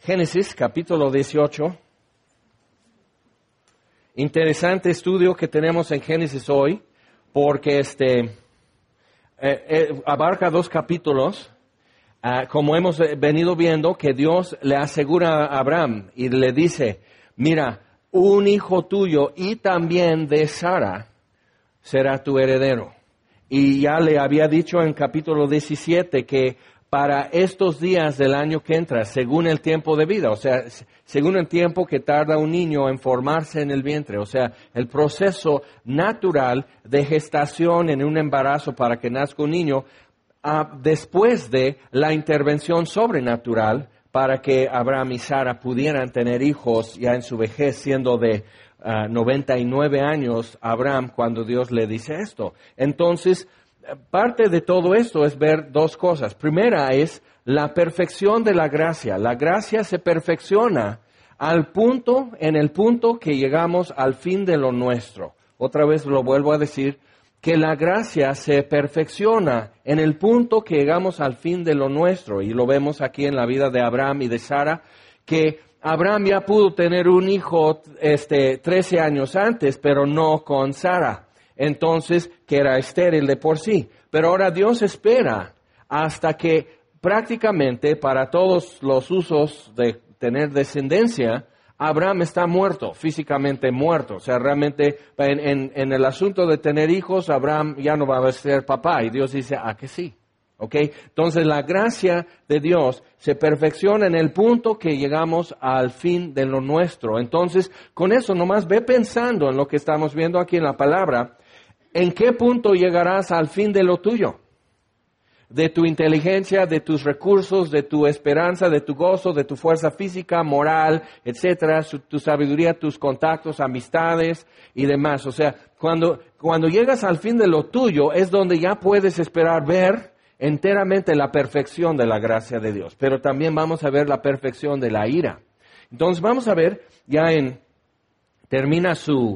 Génesis, capítulo 18. Interesante estudio que tenemos en Génesis hoy, porque abarca 2 capítulos, como hemos venido viendo, que Dios le asegura a Abraham y le dice, mira, un hijo tuyo y también de Sara será tu heredero. Y ya le había dicho en capítulo 17 que para estos días del año que entra, según el tiempo de vida, o sea, según el tiempo que tarda un niño en formarse en el vientre, o sea, el proceso natural de gestación en un embarazo para que nazca un niño, después de la intervención sobrenatural para que Abraham y Sara pudieran tener hijos ya en su vejez, siendo de 99 años Abraham cuando Dios le dice esto. Entonces, parte de todo esto es ver 2 cosas. Primera es la perfección de la gracia. La gracia se perfecciona en el punto que llegamos al fin de lo nuestro. Otra vez lo vuelvo a decir, que la gracia se perfecciona en el punto que llegamos al fin de lo nuestro. Y lo vemos aquí en la vida de Abraham y de Sara, que Abraham ya pudo tener un hijo 13 años antes, pero no con Sara. Entonces, que era estéril de por sí. Pero ahora Dios espera hasta que prácticamente para todos los usos de tener descendencia, Abraham está muerto, físicamente muerto. O sea, realmente en el asunto de tener hijos, Abraham ya no va a ser papá. Y Dios dice, que sí. ¿Ok? Entonces, la gracia de Dios se perfecciona en el punto que llegamos al fin de lo nuestro. Entonces, con eso nomás ve pensando en lo que estamos viendo aquí en la palabra. ¿En qué punto llegarás al fin de lo tuyo? De tu inteligencia, de tus recursos, de tu esperanza, de tu gozo, de tu fuerza física, moral, etcétera, tu sabiduría, tus contactos, amistades y demás. O sea, cuando llegas al fin de lo tuyo es donde ya puedes esperar ver enteramente la perfección de la gracia de Dios. Pero también vamos a ver la perfección de la ira. Entonces vamos a ver, termina su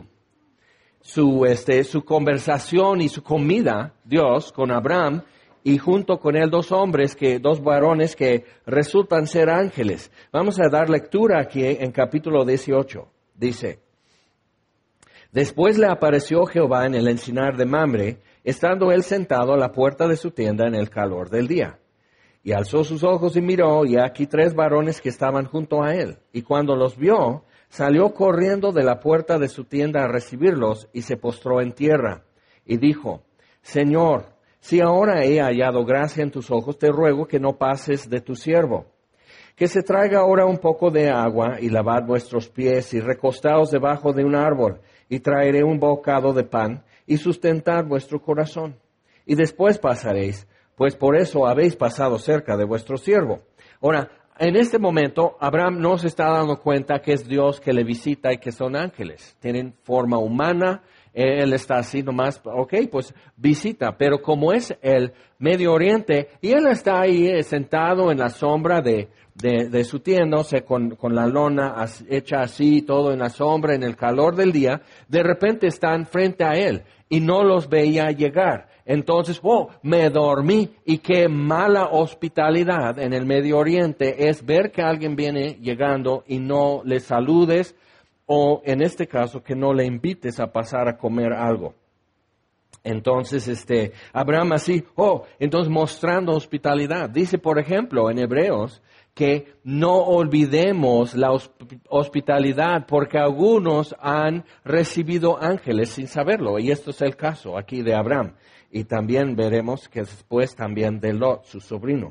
conversación y su comida, Dios, con Abraham, y junto con él 2 varones que resultan ser ángeles. Vamos a dar lectura aquí en capítulo 18. Dice, después le apareció Jehová en el encinar de Mamre, estando él sentado a la puerta de su tienda en el calor del día. Y alzó sus ojos y miró, y aquí 3 varones que estaban junto a él. Y cuando los vio, salió corriendo de la puerta de su tienda a recibirlos, y se postró en tierra. Y dijo, Señor, si ahora he hallado gracia en tus ojos, te ruego que no pases de tu siervo. Que se traiga ahora un poco de agua, y lavad vuestros pies, y recostaos debajo de un árbol, y traeré un bocado de pan, y sustentad vuestro corazón. Y después pasaréis, pues por eso habéis pasado cerca de vuestro siervo. Ahora, en este momento, Abraham no se está dando cuenta que es Dios que le visita y que son ángeles. Tienen forma humana, él está así nomás, pues visita. Pero como es el Medio Oriente, y él está ahí sentado en la sombra de su tienda, o sea, con la lona hecha así, todo en la sombra, en el calor del día, de repente están frente a él y no los veía llegar. Entonces, me dormí. Y qué mala hospitalidad en el Medio Oriente es ver que alguien viene llegando y no le saludes, o en este caso, que no le invites a pasar a comer algo. Entonces, Abraham así, entonces mostrando hospitalidad. Dice, por ejemplo, en Hebreos, que no olvidemos la hospitalidad, porque algunos han recibido ángeles sin saberlo. Y esto es el caso aquí de Abraham. Y también veremos que después también de Lot, su sobrino.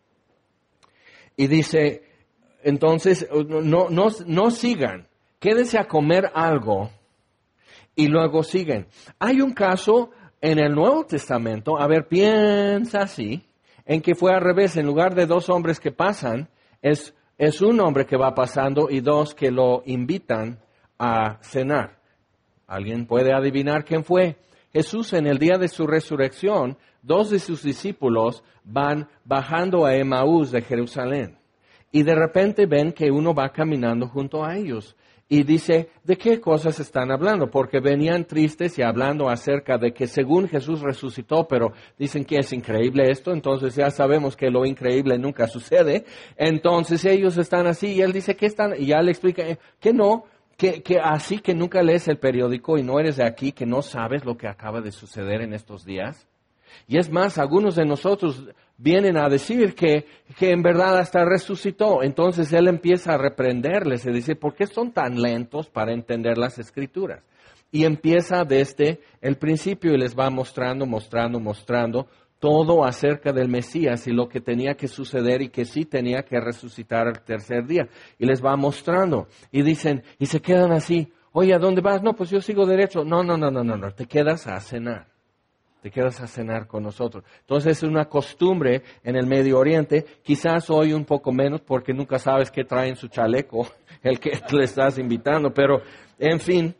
Y dice, entonces, no sigan, quédense a comer algo y luego siguen. Hay un caso en el Nuevo Testamento, piensa así, en que fue al revés. En lugar de 2 hombres que pasan, es un hombre que va pasando y 2 que lo invitan a cenar. ¿Alguien puede adivinar quién fue? Jesús, en el día de su resurrección, 2 de sus discípulos van bajando a Emaús de Jerusalén. Y de repente ven que uno va caminando junto a ellos. Y dice, ¿de qué cosas están hablando? Porque venían tristes y hablando acerca de que según Jesús resucitó, pero dicen que es increíble esto, entonces ya sabemos que lo increíble nunca sucede. Entonces ellos están así y él dice que están, y ya le explica que no, que así que nunca lees el periódico y no eres de aquí, que no sabes lo que acaba de suceder en estos días. Y es más, algunos de nosotros vienen a decir que en verdad hasta resucitó. Entonces él empieza a reprenderles y dice, ¿por qué son tan lentos para entender las Escrituras? Y empieza desde el principio y les va mostrando todo acerca del Mesías y lo que tenía que suceder y que sí tenía que resucitar el tercer día. Y les va mostrando y dicen, y se quedan así, oye, ¿a dónde vas? No, pues yo sigo derecho. No, te quedas a cenar. Te quedas a cenar con nosotros. Entonces es una costumbre en el Medio Oriente, quizás hoy un poco menos porque nunca sabes qué trae en su chaleco el que le estás invitando, pero en fin,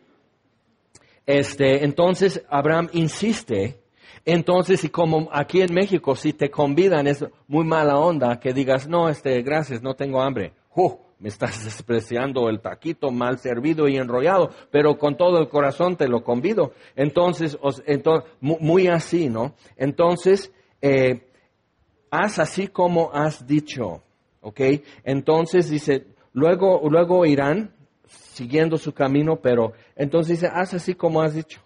entonces Abraham insiste, entonces y como aquí en México si te convidan es muy mala onda que digas, no, gracias, no tengo hambre. Me estás despreciando el taquito mal servido y enrollado, pero con todo el corazón te lo convido. Entonces muy así, ¿no? Entonces, haz así como has dicho, ¿ok? Entonces dice, luego irán siguiendo su camino, pero entonces dice, haz así como has dicho.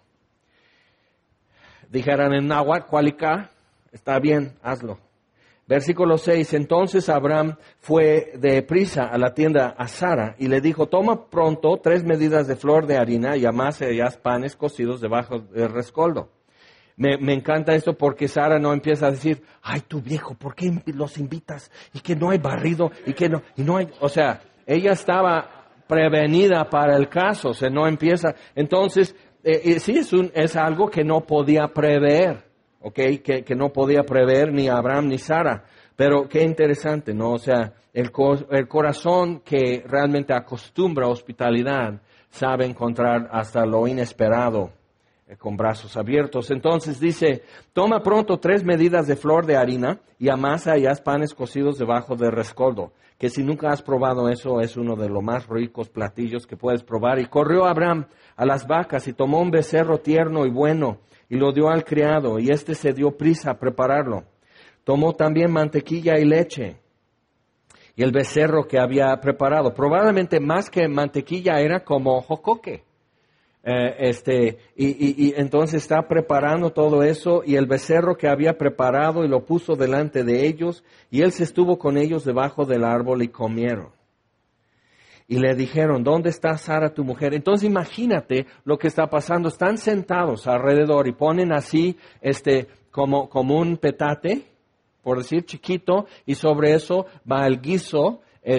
Dijeran en náhuatl, cualica, está bien, hazlo. Versículo 6, entonces Abraham fue deprisa a la tienda a Sara y le dijo, toma pronto 3 medidas de flor de harina y amasa y haz panes cocidos debajo del rescoldo. Me encanta esto porque Sara no empieza a decir, ay, tu viejo, ¿por qué los invitas? Y que no hay barrido, y no hay, o sea, ella estaba prevenida para el caso, o sea, no empieza, entonces, sí es algo que no podía prever. Okay, que no podía prever ni Abraham ni Sara, pero qué interesante, ¿no? O sea, el corazón que realmente acostumbra a hospitalidad sabe encontrar hasta lo inesperado con brazos abiertos. Entonces dice, toma pronto 3 medidas de flor de harina y amasa y haz panes cocidos debajo del rescoldo, que si nunca has probado eso es uno de los más ricos platillos que puedes probar. Y corrió Abraham a las vacas y tomó un becerro tierno y bueno, y lo dio al criado, y se dio prisa a prepararlo. Tomó también mantequilla y leche, y el becerro que había preparado. Probablemente más que mantequilla era como jocoque. Y entonces está preparando todo eso, y el becerro que había preparado, y lo puso delante de ellos, y él se estuvo con ellos debajo del árbol, y comieron. Y le dijeron, ¿dónde está Sara tu mujer? Entonces imagínate lo que está pasando. Están sentados alrededor y ponen así, como un petate, por decir chiquito, y sobre eso va el guiso,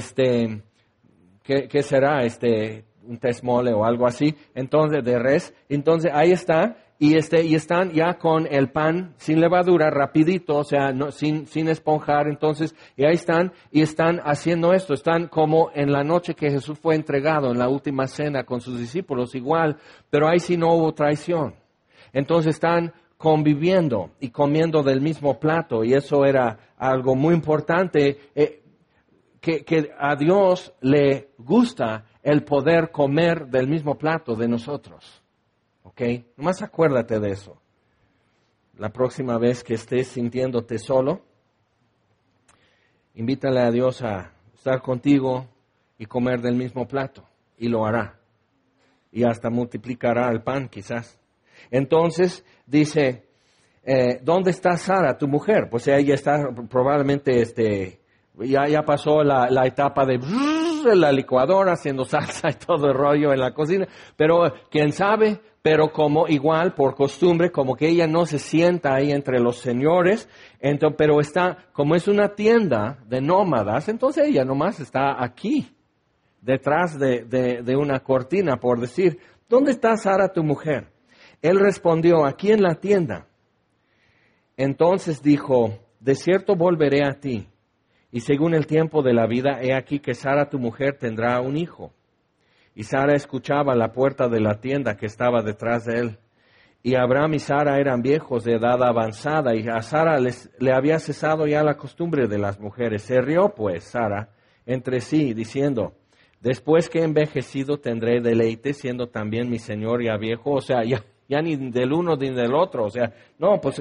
¿qué será? Un tesmole o algo así, entonces de res. Entonces ahí está. Y están ya con el pan sin levadura, rapidito, o sea, no, sin esponjar, entonces, y ahí están, y están haciendo esto, están como en la noche que Jesús fue entregado, en la última cena con sus discípulos, igual, pero ahí sí no hubo traición. Entonces están conviviendo y comiendo del mismo plato, y eso era algo muy importante, que a Dios le gusta el poder comer del mismo plato de nosotros. ¿Ok? Nomás acuérdate de eso. La próxima vez que estés sintiéndote solo, invítale a Dios a estar contigo y comer del mismo plato. Y lo hará. Y hasta multiplicará el pan, quizás. Entonces, dice, ¿dónde está Sara, tu mujer? Pues ella está probablemente, ya pasó la etapa de la licuadora, haciendo salsa y todo el rollo en la cocina. Pero, ¿quién sabe? Pero como igual, por costumbre, como que ella no se sienta ahí entre los señores, pero está, como es una tienda de nómadas, entonces ella nomás está aquí, detrás de una cortina, por decir, ¿dónde está Sara tu mujer? Él respondió, aquí en la tienda. Entonces dijo, de cierto volveré a ti, y según el tiempo de la vida, he aquí que Sara tu mujer tendrá un hijo. Y Sara escuchaba a la puerta de la tienda que estaba detrás de él. Y Abraham y Sara eran viejos de edad avanzada, y a Sara le había cesado ya la costumbre de las mujeres. Se rió pues Sara entre sí, diciendo, Después que he envejecido tendré deleite, siendo también mi señor ya viejo. O sea, ya ni del uno ni del otro. O sea, no, pues...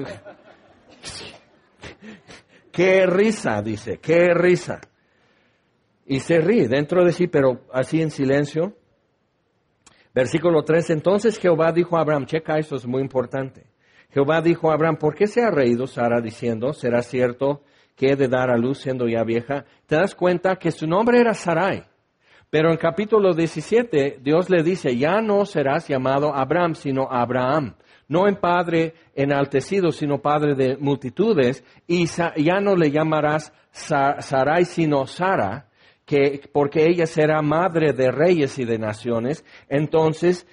¡Qué risa! Dice, ¡qué risa! Y se ríe dentro de sí, pero así en silencio. Versículo 3, entonces Jehová dijo a Abraham, checa, esto es muy importante. Jehová dijo a Abraham, ¿por qué se ha reído Sara diciendo, será cierto que he de dar a luz siendo ya vieja? Te das cuenta que su nombre era Sarai. Pero en capítulo 17, Dios le dice, ya no serás llamado Abraham, sino Abraham. No en padre enaltecido, sino padre de multitudes. Y ya no le llamarás Sarai, sino Sara, porque ella será madre de reyes y de naciones. Entonces,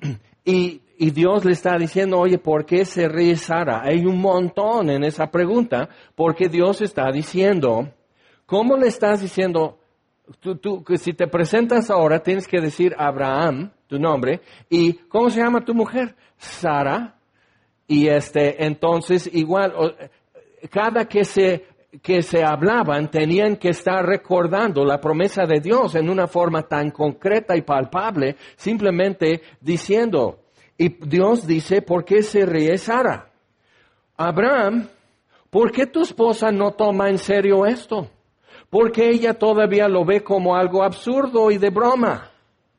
y Dios le está diciendo, oye, ¿por qué se ríe Sara? Hay un montón en esa pregunta, porque Dios está diciendo, ¿cómo le estás diciendo? Tú, que si te presentas ahora, tienes que decir Abraham, tu nombre, y ¿cómo se llama tu mujer? Sara. Y entonces igual, cada que se hablaban, tenían que estar recordando la promesa de Dios en una forma tan concreta y palpable, simplemente diciendo, y Dios dice, ¿por qué se ríe Sara? Abraham, ¿por qué tu esposa no toma en serio esto? Porque ella todavía lo ve como algo absurdo y de broma.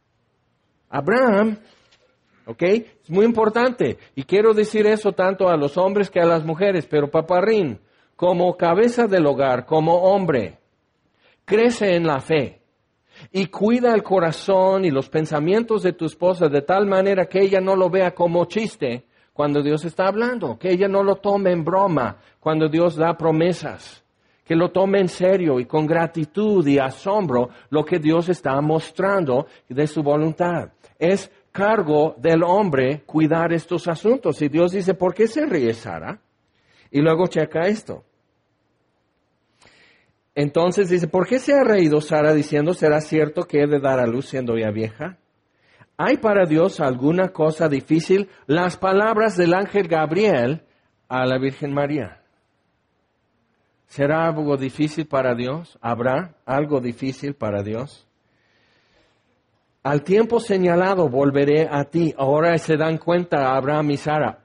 Abraham, ¿ok? Es muy importante. Y quiero decir eso tanto a los hombres que a las mujeres, pero paparrín, como cabeza del hogar, como hombre, crece en la fe y cuida el corazón y los pensamientos de tu esposa de tal manera que ella no lo vea como chiste cuando Dios está hablando, que ella no lo tome en broma cuando Dios da promesas. Que lo tome en serio y con gratitud y asombro lo que Dios está mostrando de su voluntad. Es cargo del hombre cuidar estos asuntos. Y Dios dice, ¿por qué se ríe Sara? Y luego checa esto. Entonces dice, ¿por qué se ha reído Sara diciendo, será cierto que he de dar a luz siendo ya vieja? ¿Hay para Dios alguna cosa difícil? Las palabras del ángel Gabriel a la Virgen María. ¿Será algo difícil para Dios? ¿Habrá algo difícil para Dios? Al tiempo señalado volveré a ti. Ahora se dan cuenta Abraham y Sara.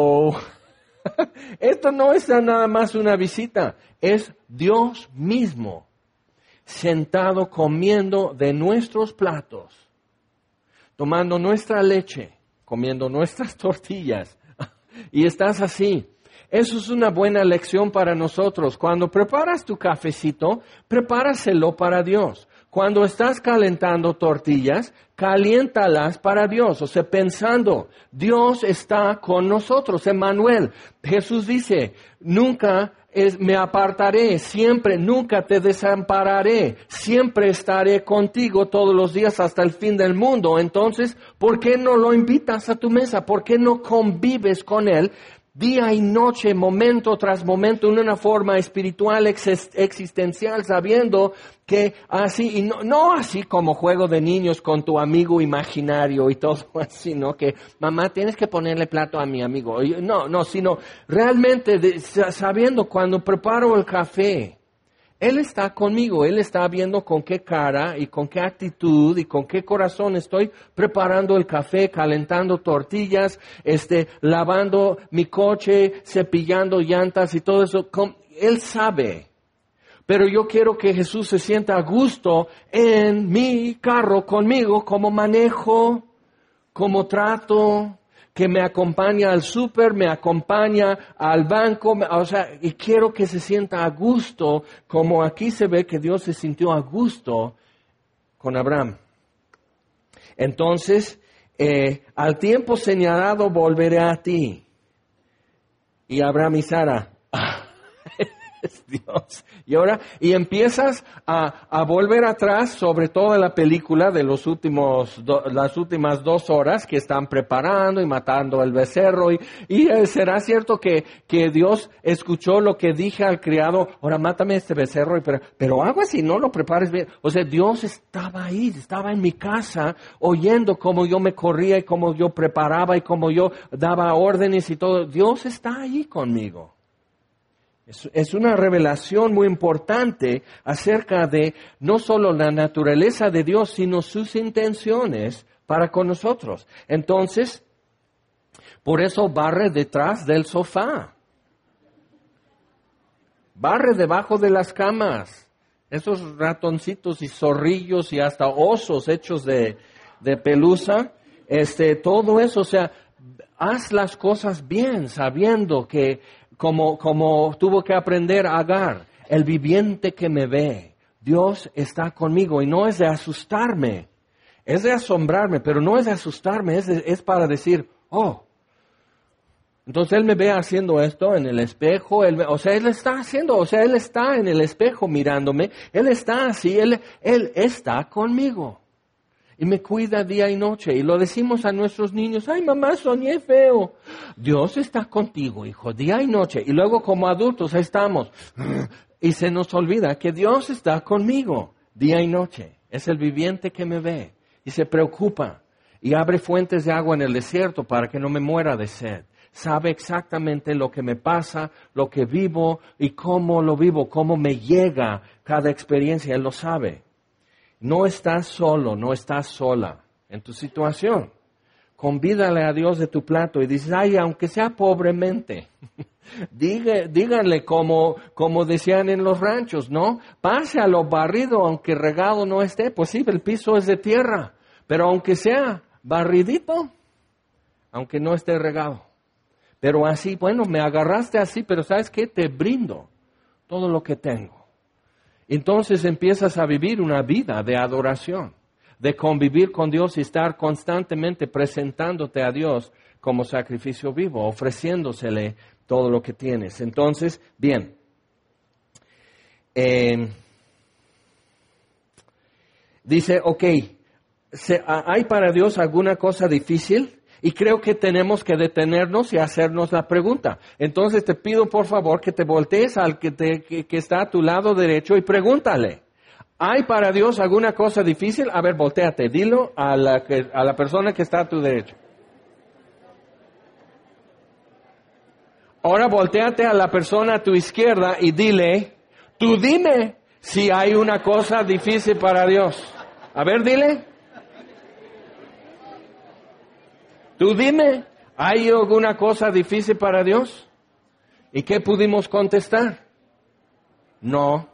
Esto no es nada más una visita. Es Dios mismo sentado comiendo de nuestros platos, tomando nuestra leche, comiendo nuestras tortillas. Y estás así. Eso es una buena lección para nosotros. Cuando preparas tu cafecito, prepáraselo para Dios. Cuando estás calentando tortillas, caliéntalas para Dios. O sea, pensando, Dios está con nosotros. Emmanuel, Jesús dice, nunca me apartaré, siempre, nunca te desampararé. Siempre estaré contigo todos los días hasta el fin del mundo. Entonces, ¿por qué no lo invitas a tu mesa? ¿Por qué no convives con Él? Día y noche, momento tras momento, en una forma espiritual, existencial, sabiendo que así, y no así como juego de niños con tu amigo imaginario y todo así, ¿no? Que mamá, tienes que ponerle plato a mi amigo. No, sino realmente sabiendo cuando preparo el café, Él está conmigo, Él está viendo con qué cara y con qué actitud y con qué corazón estoy preparando el café, calentando tortillas, lavando mi coche, cepillando llantas y todo eso. Él sabe. Pero yo quiero que Jesús se sienta a gusto en mi carro conmigo, como manejo, como trato, que me acompaña al súper, me acompaña al banco, y quiero que se sienta a gusto, como aquí se ve que Dios se sintió a gusto con Abraham. Entonces, al tiempo señalado volveré a ti. Y Abraham y Sara, es Dios. Y empiezas a volver atrás sobre toda la película de las últimas 2 horas que están preparando y matando el becerro. Y será cierto que Dios escuchó lo que dije al criado, ahora mátame este becerro, pero hago así, no lo prepares bien. O sea, Dios estaba ahí, estaba en mi casa, oyendo cómo yo me corría y cómo yo preparaba y cómo yo daba órdenes y todo. Dios está ahí conmigo. Es una revelación muy importante acerca de no solo la naturaleza de Dios, sino sus intenciones para con nosotros. Entonces, por eso barre detrás del sofá. Barre debajo de las camas. Esos ratoncitos y zorrillos y hasta osos hechos de pelusa. Todo eso, o sea, haz las cosas bien, sabiendo que como tuvo que aprender Agar, el viviente que me ve, Dios está conmigo, y no es de asustarme, es de asombrarme, pero no es de asustarme, es para decir, oh, entonces Él me ve haciendo esto en el espejo, Él está en el espejo mirándome, Él está así, Él está conmigo. Y me cuida día y noche. Y lo decimos a nuestros niños, ay mamá, soñé feo. Dios está contigo, hijo, día y noche. Y luego como adultos estamos. Y se nos olvida que Dios está conmigo día y noche. Es el viviente que me ve. Y se preocupa. Y abre fuentes de agua en el desierto para que no me muera de sed. Sabe exactamente lo que me pasa, lo que vivo y cómo lo vivo, cómo me llega cada experiencia. Él lo sabe. No estás solo, no estás sola en tu situación. Convídale a Dios de tu plato y dices, ay, aunque sea pobremente, díganle como decían en los ranchos, ¿no? Pase a lo barrido, aunque regado no esté. Pues sí, el piso es de tierra, pero aunque sea barridito, aunque no esté regado. Pero así, bueno, me agarraste así, pero ¿sabes qué? Te brindo todo lo que tengo. Entonces empiezas a vivir una vida de adoración, de convivir con Dios y estar constantemente presentándote a Dios como sacrificio vivo, ofreciéndosele todo lo que tienes. Entonces, bien, dice, ok, ¿hay para Dios alguna cosa difícil? Y creo que tenemos que detenernos y hacernos la pregunta. Entonces te pido por favor que te voltees al que está a tu lado derecho y pregúntale. ¿Hay para Dios alguna cosa difícil? A ver, voltéate, dilo a la persona que está a tu derecho. Ahora voltéate a la persona a tu izquierda y dile, tú dime si hay una cosa difícil para Dios. A ver, dile. Tú dime, ¿hay alguna cosa difícil para Dios? ¿Y qué pudimos contestar? No.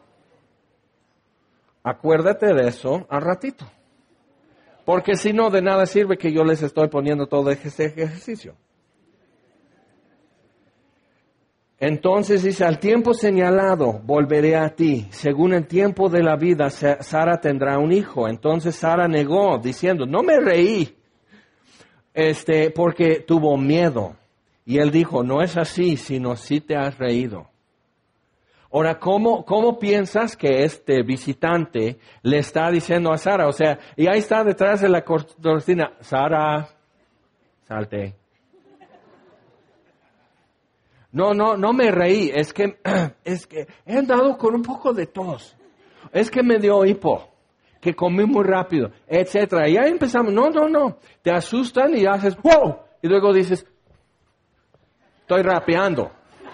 Acuérdate de eso al ratito. Porque si no, de nada sirve que yo les estoy poniendo todo este ejercicio. Entonces dice, al tiempo señalado volveré a ti. Según el tiempo de la vida, Sara tendrá un hijo. Entonces Sara negó, diciendo, no me reí. Porque tuvo miedo. Y él dijo, no es así, sino sí te has reído. Ahora, ¿cómo piensas que este visitante le está diciendo a Sara? O sea, y ahí está detrás de la cortina, Sara, salte. No me reí, es que he andado con un poco de tos. Es que me dio hipo. Que comí muy rápido, etcétera. Y ahí empezamos, no, te asustan y haces, ¡wow! Y luego dices, estoy rapeando.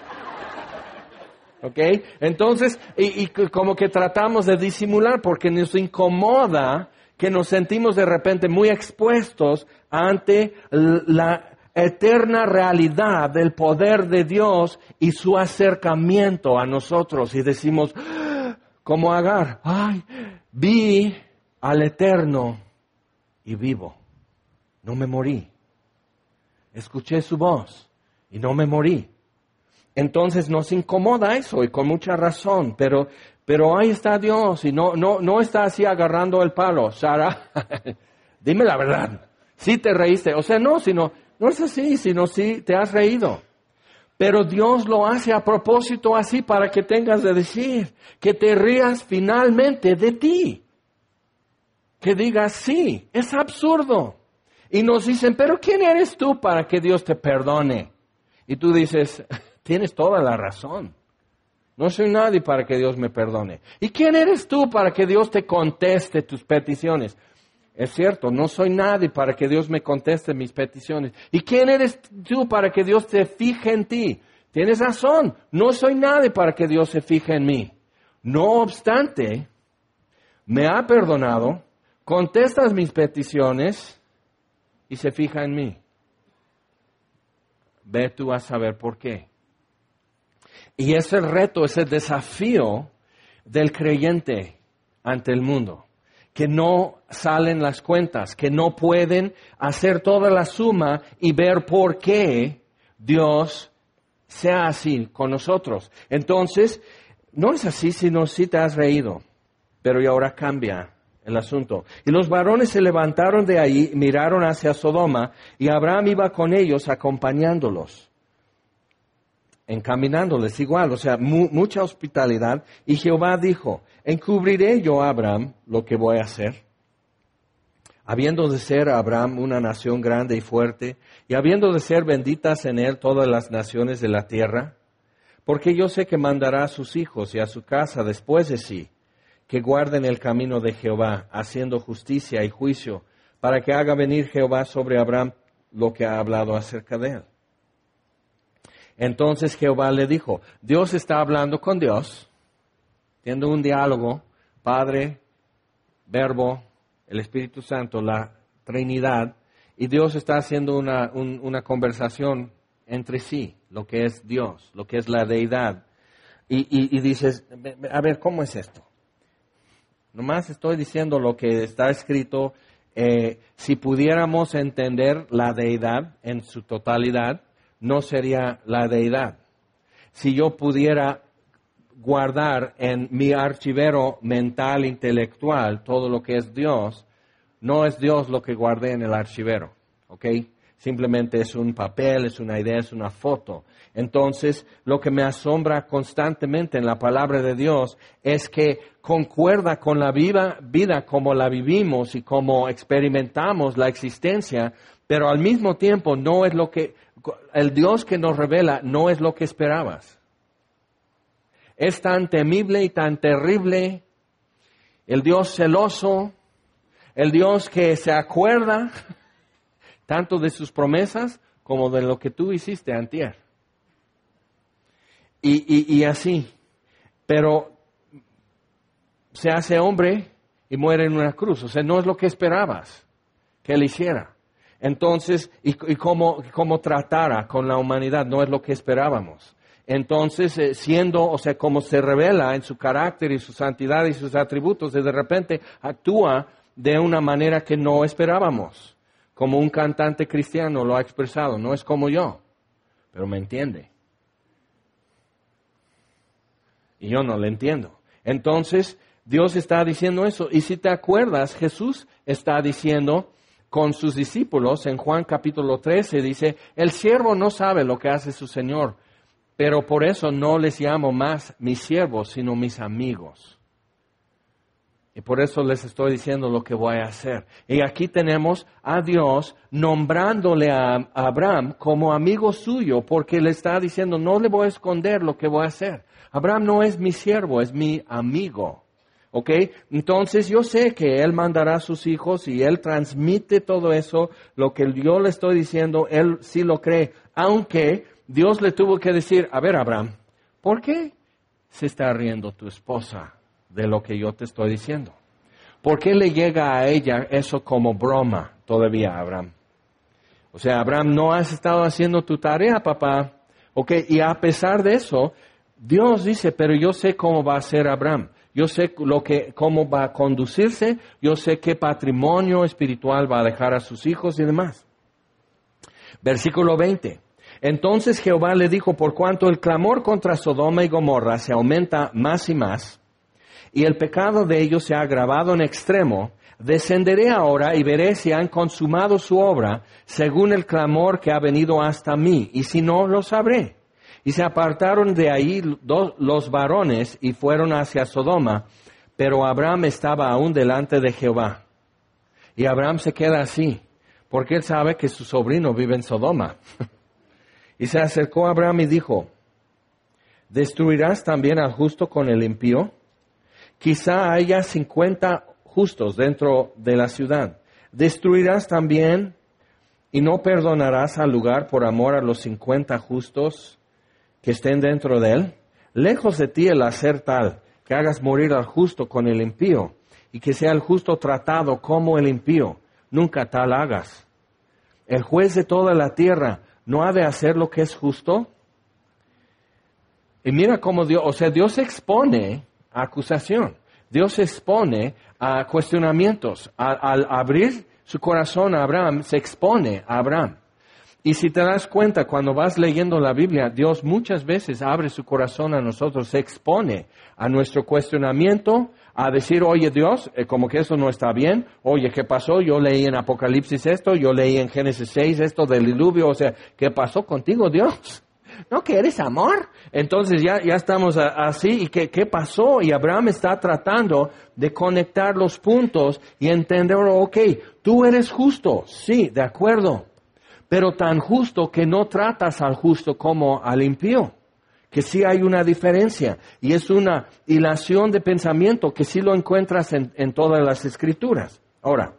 ¿Ok? Entonces, y como que tratamos de disimular porque nos incomoda que nos sentimos de repente muy expuestos ante la eterna realidad del poder de Dios y su acercamiento a nosotros. Y decimos, como Agar, ay, vi al Eterno y vivo. No me morí. Escuché su voz y no me morí. Entonces nos incomoda eso y con mucha razón, pero ahí está Dios y no está así agarrando el palo. Sara, dime la verdad. Sí te reíste. O sea, no es así, sino sí te has reído. Pero Dios lo hace a propósito así para que tengas de decir, que te rías finalmente de ti. Que digas, sí, es absurdo. Y nos dicen, pero ¿quién eres tú para que Dios te perdone? Y tú dices, tienes toda la razón. No soy nadie para que Dios me perdone. ¿Y quién eres tú para que Dios te conteste tus peticiones? Es cierto, no soy nadie para que Dios me conteste mis peticiones. ¿Y quién eres tú para que Dios te fije en ti? tienes razón, no soy nadie para que Dios se fije en mí. No obstante, me ha perdonado, contestas mis peticiones y se fija en mí. Ve tú a saber por qué. Y es el reto, es el desafío del creyente ante el mundo. Que no salen las cuentas, que no pueden hacer toda la suma y ver por qué Dios sea así con nosotros. Entonces, no es así, sino si te has reído. Pero y ahora cambia el asunto. Y los varones se levantaron de ahí, miraron hacia Sodoma, y Abraham iba con ellos acompañándolos, encaminándoles igual, o sea, mucha hospitalidad. Y Jehová dijo, ¿encubriré yo a Abraham lo que voy a hacer? Habiendo de ser Abraham una nación grande y fuerte, y habiendo de ser benditas en él todas las naciones de la tierra, porque yo sé que mandará a sus hijos y a su casa después de sí, que guarden el camino de Jehová, haciendo justicia y juicio, para que haga venir Jehová sobre Abraham lo que ha hablado acerca de él. Entonces Jehová le dijo, Dios está hablando con Dios, teniendo un diálogo, Padre, Verbo, el Espíritu Santo, la Trinidad, y Dios está haciendo una conversación entre sí, lo que es Dios, lo que es la deidad. Y dices, a ver, ¿cómo es esto? Nomás estoy diciendo lo que está escrito. Si pudiéramos entender la deidad en su totalidad, no sería la deidad. Si yo pudiera guardar en mi archivero mental, intelectual, todo lo que es Dios, no es Dios lo que guardé en el archivero, ¿ok? Simplemente es un papel, es una idea, es una foto. Entonces, lo que me asombra constantemente en la palabra de Dios es que concuerda con la vida como la vivimos y como experimentamos la existencia, pero al mismo tiempo no es lo que, el Dios que nos revela no es lo que esperabas. Es tan temible y tan terrible, el Dios celoso, el Dios que se acuerda tanto de sus promesas como de lo que tú hiciste antier. Y así, pero se hace hombre y muere en una cruz, o sea, no es lo que esperabas que Él hiciera. Entonces, y cómo tratara con la humanidad, no es lo que esperábamos. Entonces, siendo, o sea, como se revela en su carácter y su santidad y sus atributos, de repente actúa de una manera que no esperábamos. Como un cantante cristiano lo ha expresado, no es como yo, pero me entiende. Y yo no le entiendo. Entonces, Dios está diciendo eso. Y si te acuerdas, Jesús está diciendo con sus discípulos en Juan capítulo 13, dice, el siervo no sabe lo que hace su Señor, pero por eso no les llamo más mis siervos, sino mis amigos. Y por eso les estoy diciendo lo que voy a hacer. Y aquí tenemos a Dios nombrándole a Abraham como amigo suyo, porque le está diciendo, no le voy a esconder lo que voy a hacer. Abraham no es mi siervo, es mi amigo. ¿Ok? Entonces yo sé que Él mandará a sus hijos y Él transmite todo eso, lo que yo le estoy diciendo, Él sí lo cree. Aunque Dios le tuvo que decir, a ver Abraham, ¿por qué se está riendo tu esposa de lo que yo te estoy diciendo? ¿Por qué le llega a ella eso como broma todavía, Abraham? O sea, Abraham, no has estado haciendo tu tarea, papá. ¿Ok? Y a pesar de eso, Dios dice, pero yo sé cómo va a ser Abraham. Yo sé cómo va a conducirse, yo sé qué patrimonio espiritual va a dejar a sus hijos y demás. Versículo 20. Entonces Jehová le dijo, por cuanto el clamor contra Sodoma y Gomorra se aumenta más y más, y el pecado de ellos se ha agravado en extremo, descenderé ahora y veré si han consumado su obra según el clamor que ha venido hasta mí, y si no, lo sabré. Y se apartaron de ahí los varones y fueron hacia Sodoma, pero Abraham estaba aún delante de Jehová. Y Abraham se queda así, porque él sabe que su sobrino vive en Sodoma. Y se acercó a Abraham y dijo, ¿destruirás también al justo con el impío? Quizá haya 50 justos dentro de la ciudad. ¿Destruirás también y no perdonarás al lugar por amor a los 50 justos que estén dentro de él. Lejos de ti el hacer tal, que hagas morir al justo con el impío, y que sea el justo tratado como el impío. Nunca tal hagas. El juez de toda la tierra no ha de hacer lo que es justo. Y mira cómo Dios expone a acusación. Dios expone a cuestionamientos. Al abrir su corazón a Abraham, se expone a Abraham. Y si te das cuenta, cuando vas leyendo la Biblia, Dios muchas veces abre su corazón a nosotros, se expone a nuestro cuestionamiento, a decir, oye Dios, como que eso no está bien, oye, ¿qué pasó? Yo leí en Apocalipsis esto, yo leí en Génesis 6 esto del diluvio, o sea, ¿qué pasó contigo, Dios? ¿No que eres amor? Entonces ya estamos así, ¿y qué pasó? Y Abraham está tratando de conectar los puntos y entender, ok, tú eres justo, sí, de acuerdo, pero tan justo que no tratas al justo como al impío, que sí hay una diferencia, y es una hilación de pensamiento que sí lo encuentras en todas las Escrituras. Ahora,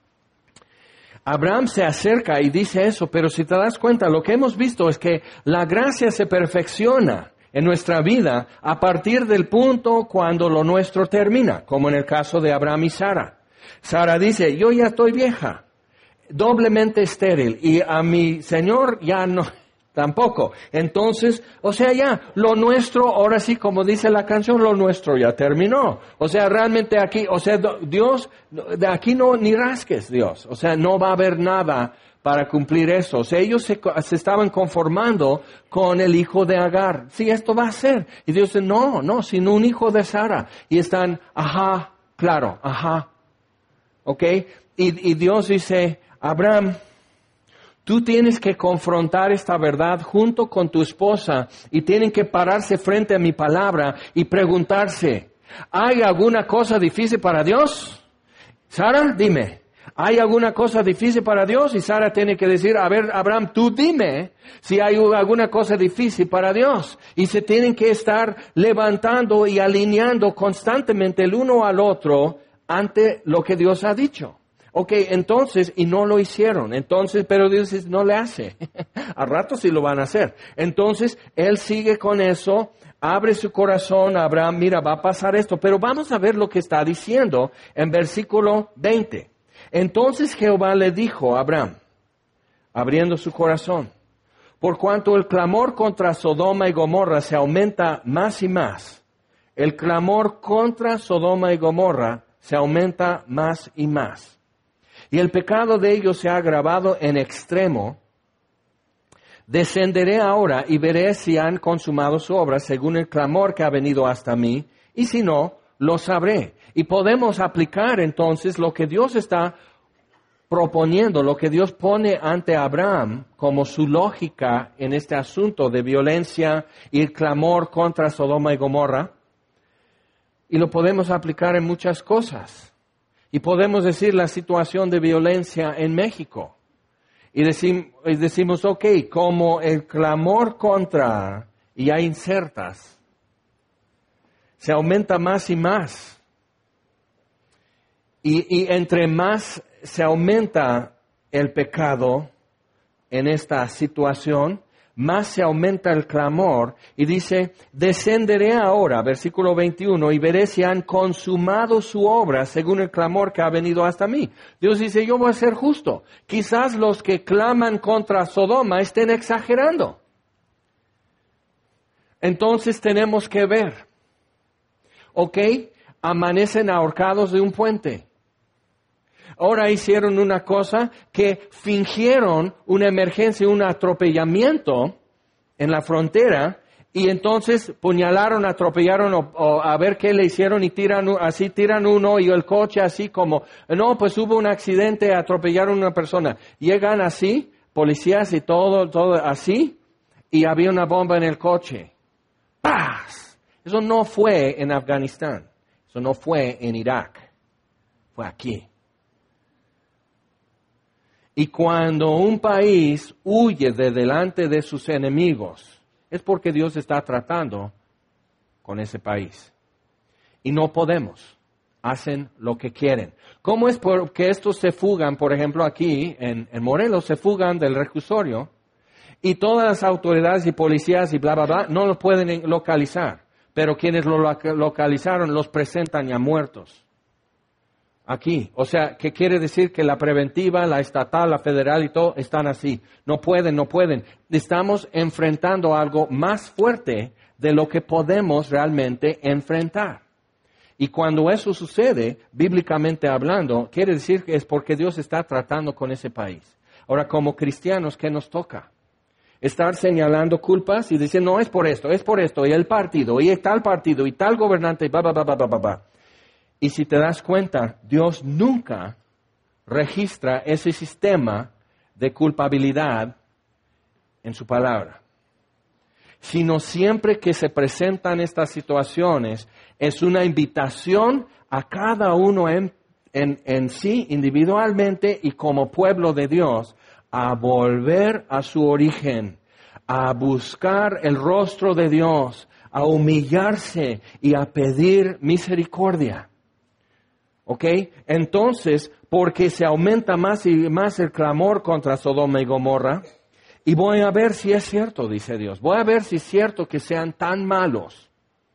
Abraham se acerca y dice eso, pero si te das cuenta, lo que hemos visto es que la gracia se perfecciona en nuestra vida a partir del punto cuando lo nuestro termina, como en el caso de Abraham y Sara. Sara dice, yo ya estoy vieja, doblemente estéril, y a mi Señor ya no, tampoco. Entonces, o sea, ya, lo nuestro, ahora sí, como dice la canción, lo nuestro ya terminó. O sea, realmente aquí, o sea, Dios, de aquí no, ni rasques, Dios. O sea, no va a haber nada para cumplir eso. O sea, ellos se estaban conformando con el hijo de Agar. Sí, esto va a ser. Y Dios dice, no, sino un hijo de Sara. Y están, ajá, claro, ajá. ¿Ok? Y Dios dice, Abraham, tú tienes que confrontar esta verdad junto con tu esposa y tienen que pararse frente a mi palabra y preguntarse, ¿hay alguna cosa difícil para Dios? Sara, dime, ¿hay alguna cosa difícil para Dios? Y Sara tiene que decir, a ver, Abraham, tú dime si hay alguna cosa difícil para Dios. Y se tienen que estar levantando y alineando constantemente el uno al otro ante lo que Dios ha dicho. Ok, entonces, y no lo hicieron. Entonces, pero Dios dice, no le hace. Al rato sí lo van a hacer. Entonces, él sigue con eso, abre su corazón a Abraham, mira, va a pasar esto. Pero vamos a ver lo que está diciendo en versículo 20. Entonces Jehová le dijo a Abraham, abriendo su corazón, por cuanto el clamor contra Sodoma y Gomorra se aumenta más y más. El clamor contra Sodoma y Gomorra se aumenta más y más. Y el pecado de ellos se ha agravado en extremo. Descenderé ahora y veré si han consumado su obra según el clamor que ha venido hasta mí, y si no, lo sabré. Y podemos aplicar entonces lo que Dios está proponiendo, lo que Dios pone ante Abraham como su lógica en este asunto de violencia y el clamor contra Sodoma y Gomorra. Y lo podemos aplicar en muchas cosas. Y podemos decir la situación de violencia en México. Y decimos, ok, como el clamor contra, y hay insertas, se aumenta más y más. Y entre más se aumenta el pecado en esta situación, más se aumenta el clamor, y dice, descenderé ahora, versículo 21, y veré si han consumado su obra según el clamor que ha venido hasta mí. Dios dice, yo voy a ser justo. Quizás los que claman contra Sodoma estén exagerando. Entonces tenemos que ver. Ok, amanecen ahorcados de un puente. Ahora hicieron una cosa que fingieron una emergencia, un atropellamiento en la frontera, y entonces puñalaron, atropellaron o a ver qué le hicieron y tiran uno y el coche así como, no, pues hubo un accidente, atropellaron a una persona. Llegan así, policías y todo así, y había una bomba en el coche. ¡Paz! Eso no fue en Afganistán, eso no fue en Irak, fue aquí. Y cuando un país huye de delante de sus enemigos, es porque Dios está tratando con ese país. Y no podemos. Hacen lo que quieren. ¿Cómo es porque estos se fugan, por ejemplo, aquí en Morelos, se fugan del reclusorio Y todas las autoridades y policías y bla, bla, bla, no lo pueden localizar. Pero quienes lo localizaron los presentan ya muertos. Aquí. O sea, ¿qué quiere decir? Que la preventiva, la estatal, la federal y todo están así. No pueden. Estamos enfrentando algo más fuerte de lo que podemos realmente enfrentar. Y cuando eso sucede, bíblicamente hablando, quiere decir que es porque Dios está tratando con ese país. Ahora, como cristianos, ¿qué nos toca? Estar señalando culpas y decir, no, es por esto, y el partido, y tal partido, y tal gobernante, y ba. Y si te das cuenta, Dios nunca registra ese sistema de culpabilidad en su palabra. Sino siempre que se presentan estas situaciones, es una invitación a cada uno en sí, individualmente y como pueblo de Dios, a volver a su origen, a buscar el rostro de Dios, a humillarse y a pedir misericordia. ¿Ok? Entonces, porque se aumenta más y más el clamor contra Sodoma y Gomorra, y voy a ver si es cierto, dice Dios. Voy a ver si es cierto que sean tan malos.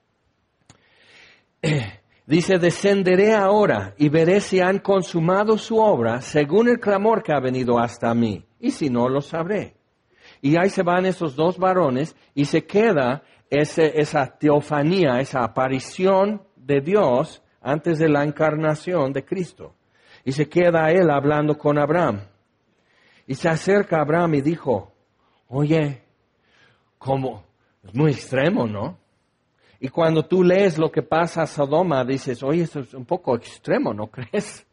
Dice, descenderé ahora y veré si han consumado su obra según el clamor que ha venido hasta mí. Y si no, lo sabré. Y ahí se van esos dos varones y se queda esa teofanía, esa aparición de Dios antes de la encarnación de Cristo. Y se queda él hablando con Abraham. Y se acerca a Abraham y dijo, oye, ¿cómo? Es muy extremo, ¿no? Y cuando tú lees lo que pasa a Sodoma, dices, oye, esto es un poco extremo, ¿no crees?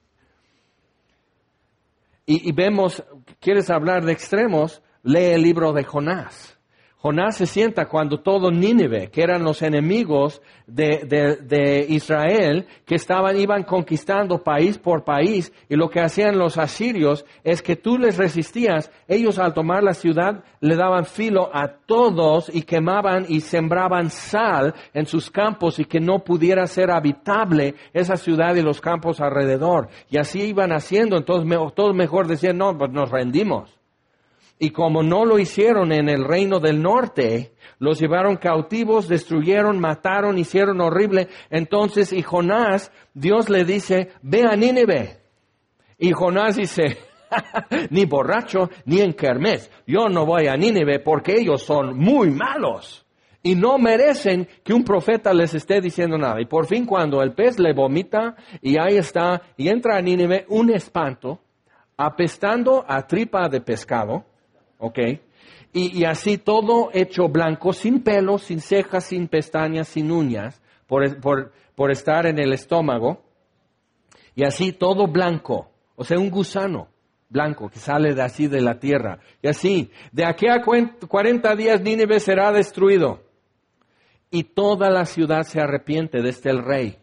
Y vemos, ¿quieres hablar de extremos? Lee el libro de Jonás. Jonás se sienta cuando todo Nínive, que eran los enemigos de Israel, que iban conquistando país por país, y lo que hacían los asirios es que tú les resistías, ellos al tomar la ciudad le daban filo a todos y quemaban y sembraban sal en sus campos y que no pudiera ser habitable esa ciudad y los campos alrededor. Y así iban haciendo, entonces todos mejor decían, no, pues nos rendimos. Y como no lo hicieron en el reino del norte, los llevaron cautivos, destruyeron, mataron, hicieron horrible. Entonces, y Jonás, Dios le dice, ve a Nínive. Y Jonás dice, ni borracho, ni en kermés. Yo no voy a Nínive porque ellos son muy malos. Y no merecen que un profeta les esté diciendo nada. Y por fin cuando el pez le vomita, y ahí está, y entra a Nínive un espanto, apestando a tripa de pescado, ¿ok? Y así todo hecho blanco, sin pelo, sin cejas, sin pestañas, sin uñas, por estar en el estómago. Y así todo blanco, o sea, un gusano blanco que sale de así de la tierra. Y así, de aquí a 40 días Nínive será destruido. Y toda la ciudad se arrepiente desde el rey.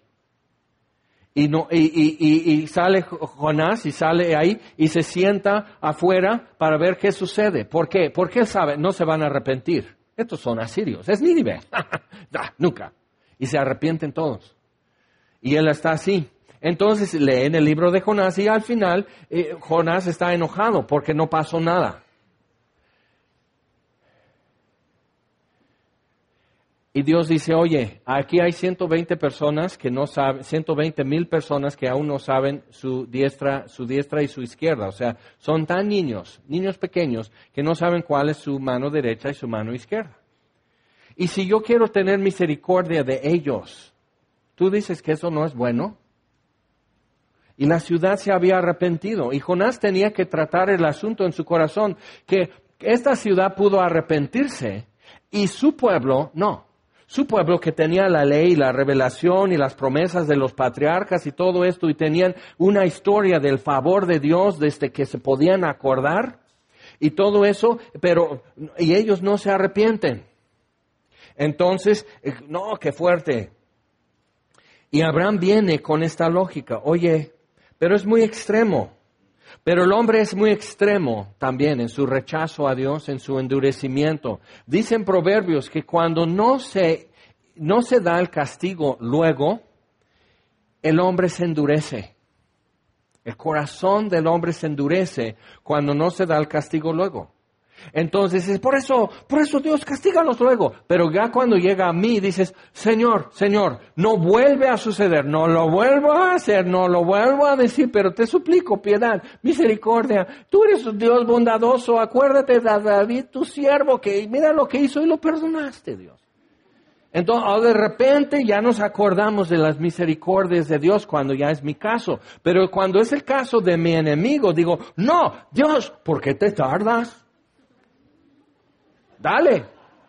Y sale Jonás y sale ahí y se sienta afuera para ver qué sucede. ¿Por qué? Porque él sabe, no se van a arrepentir. Estos son asirios, es Nínive. Nunca. Y se arrepienten todos. Y él está así. Entonces leen el libro de Jonás y al final Jonás está enojado porque no pasó nada. Y Dios dice, oye, aquí hay 120 personas que no saben, 120,000 personas que aún no saben su diestra y su izquierda. O sea, son tan niños pequeños, que no saben cuál es su mano derecha y su mano izquierda. Y si yo quiero tener misericordia de ellos, ¿tú dices que eso no es bueno? Y la ciudad se había arrepentido. Y Jonás tenía que tratar el asunto en su corazón, que esta ciudad pudo arrepentirse y su pueblo no. Su pueblo que tenía la ley, la revelación y las promesas de los patriarcas y todo esto, y tenían una historia del favor de Dios desde que se podían acordar y todo eso, y ellos no se arrepienten. Entonces, no, qué fuerte. Y Abraham viene con esta lógica, oye, pero es muy extremo. Pero el hombre es muy extremo también en su rechazo a Dios, en su endurecimiento. Dicen Proverbios que cuando no se da el castigo luego, el hombre se endurece. El corazón del hombre se endurece cuando no se da el castigo luego. Entonces, por eso Dios castígalos luego. Pero ya cuando llega a mí, dices, Señor, no vuelve a suceder, no lo vuelvo a hacer, no lo vuelvo a decir, pero te suplico piedad, misericordia. Tú eres un Dios bondadoso, acuérdate de David, tu siervo, que mira lo que hizo y lo perdonaste, Dios. Entonces, de repente ya nos acordamos de las misericordias de Dios cuando ya es mi caso. Pero cuando es el caso de mi enemigo, digo, no, Dios, ¿por qué te tardas? Dale.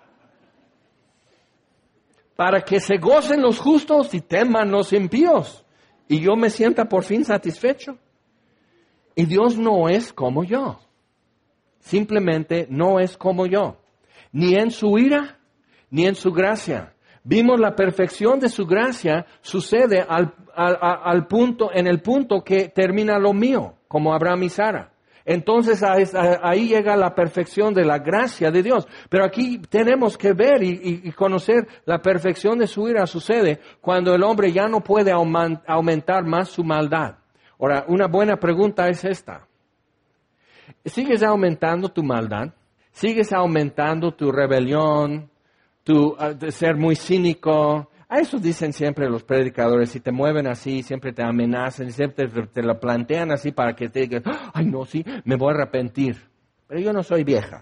Para que se gocen los justos y teman los impíos. Y yo me sienta por fin satisfecho. Y Dios no es como yo. Simplemente no es como yo. Ni en su ira, ni en su gracia. Vimos la perfección de su gracia sucede al punto, en el punto que termina lo mío, como Abraham y Sara. Entonces ahí llega la perfección de la gracia de Dios. Pero aquí tenemos que ver y conocer la perfección de su ira sucede cuando el hombre ya no puede aumentar más su maldad. Ahora, una buena pregunta es esta. ¿Sigues aumentando tu maldad? ¿Sigues aumentando tu rebelión? Tu ser muy cínico? A eso dicen siempre los predicadores, si te mueven así, siempre te amenazan, siempre te lo plantean así para que te digan, ay no, sí, me voy a arrepentir. Pero yo no soy vieja.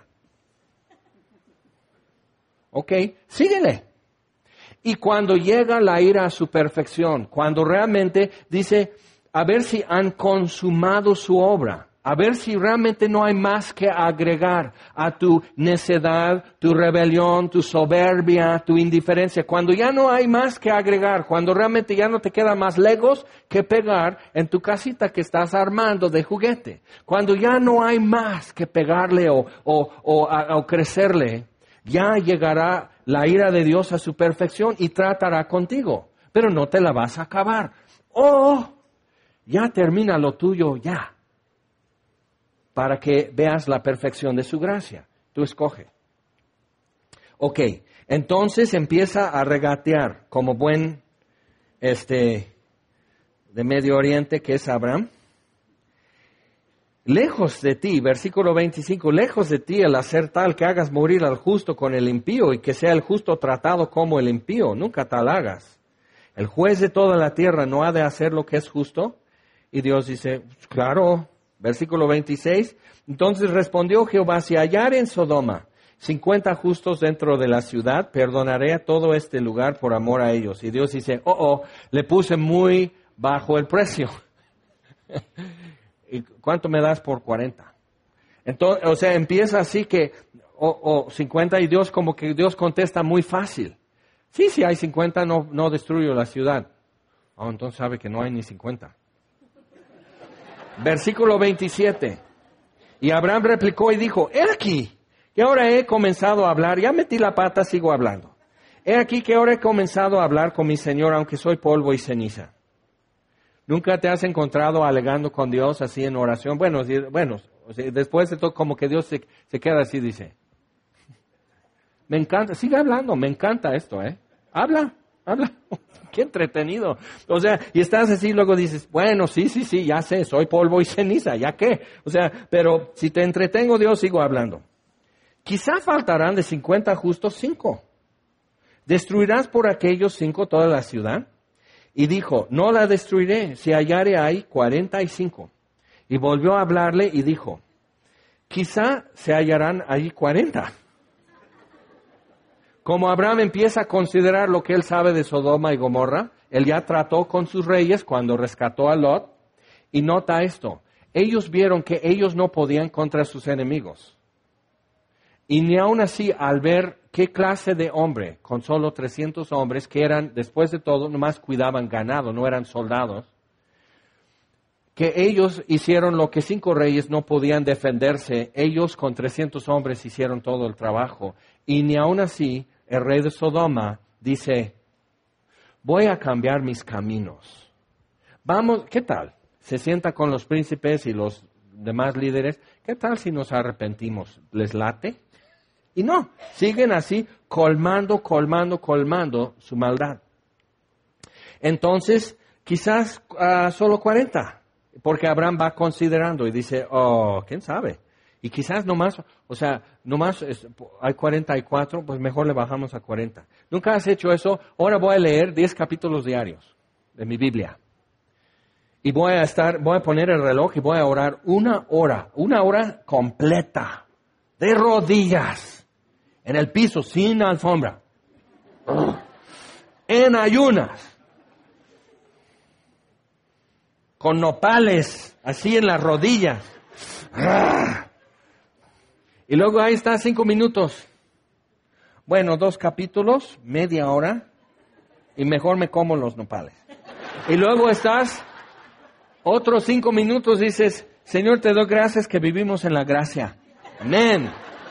Ok, síguele. Y cuando llega la ira a su perfección, cuando realmente dice, a ver si han consumado su obra, a ver si realmente no hay más que agregar a tu necedad, tu rebelión, tu soberbia, tu indiferencia. Cuando ya no hay más que agregar, cuando realmente ya no te queda más legos que pegar en tu casita que estás armando de juguete. Cuando ya no hay más que pegarle o crecerle, ya llegará la ira de Dios a su perfección y tratará contigo. Pero no te la vas a acabar. Ya termina lo tuyo ya. Para que veas la perfección de su gracia. Tú escoge. Ok, entonces empieza a regatear como buen de Medio Oriente que es Abraham. Lejos de ti, versículo 25, lejos de ti el hacer tal que hagas morir al justo con el impío y que sea el justo tratado como el impío. Nunca tal hagas. El juez de toda la tierra no ha de hacer lo que es justo. Y Dios dice, claro. Versículo 26, entonces respondió Jehová, si hallare en Sodoma 50 justos dentro de la ciudad, perdonaré a todo este lugar por amor a ellos. Y Dios dice, le puse muy bajo el precio. ¿Y cuánto me das por 40? Entonces, empieza así que, 50 y Dios como que Dios contesta muy fácil. Sí, si hay 50 no destruyo la ciudad. Entonces sabe que no hay ni 50. Versículo 27. Y Abraham replicó y dijo, he aquí, que ahora he comenzado a hablar, ya metí la pata, sigo hablando. He aquí que ahora he comenzado a hablar con mi Señor, aunque soy polvo y ceniza. ¿Nunca te has encontrado alegando con Dios así en oración? Bueno, después de todo, como que Dios se queda así, dice. Me encanta, sigue hablando, me encanta esto, Habla. Qué entretenido. Y estás así, luego dices, bueno, sí, ya sé, soy polvo y ceniza, ¿ya qué? Pero si te entretengo, Dios, sigo hablando. Quizá faltarán de 50 justos 5. ¿Destruirás por aquellos 5 toda la ciudad? Y dijo, no la destruiré, si hallare ahí 45. Y volvió a hablarle y dijo, quizá se hallarán ahí 40. Como Abraham empieza a considerar lo que él sabe de Sodoma y Gomorra, él ya trató con sus reyes cuando rescató a Lot, y nota esto, ellos vieron que ellos no podían contra sus enemigos. Y ni aun así, al ver qué clase de hombre, con solo 300 hombres, que eran, después de todo, nomás cuidaban ganado, no eran soldados, que ellos hicieron lo que 5 reyes no podían defenderse, ellos con 300 hombres hicieron todo el trabajo. Y ni aun así, el rey de Sodoma dice, voy a cambiar mis caminos. Vamos, ¿qué tal? Se sienta con los príncipes y los demás líderes. ¿Qué tal si nos arrepentimos? ¿Les late? Y no, siguen así colmando su maldad. Entonces, quizás solo 40, porque Abraham va considerando y dice, quién sabe. Y quizás nomás hay 44, pues mejor le bajamos a 40. ¿Nunca has hecho eso? Ahora voy a leer 10 capítulos diarios de mi Biblia. Y voy a poner el reloj y voy a orar una hora completa, de rodillas, en el piso, sin alfombra, en ayunas, con nopales, así en las rodillas. Y luego ahí está 5 minutos. Bueno, 2 capítulos, media hora, y mejor me como los nopales. Y luego estás otros 5 minutos, dices, Señor, te doy gracias que vivimos en la gracia. Amén.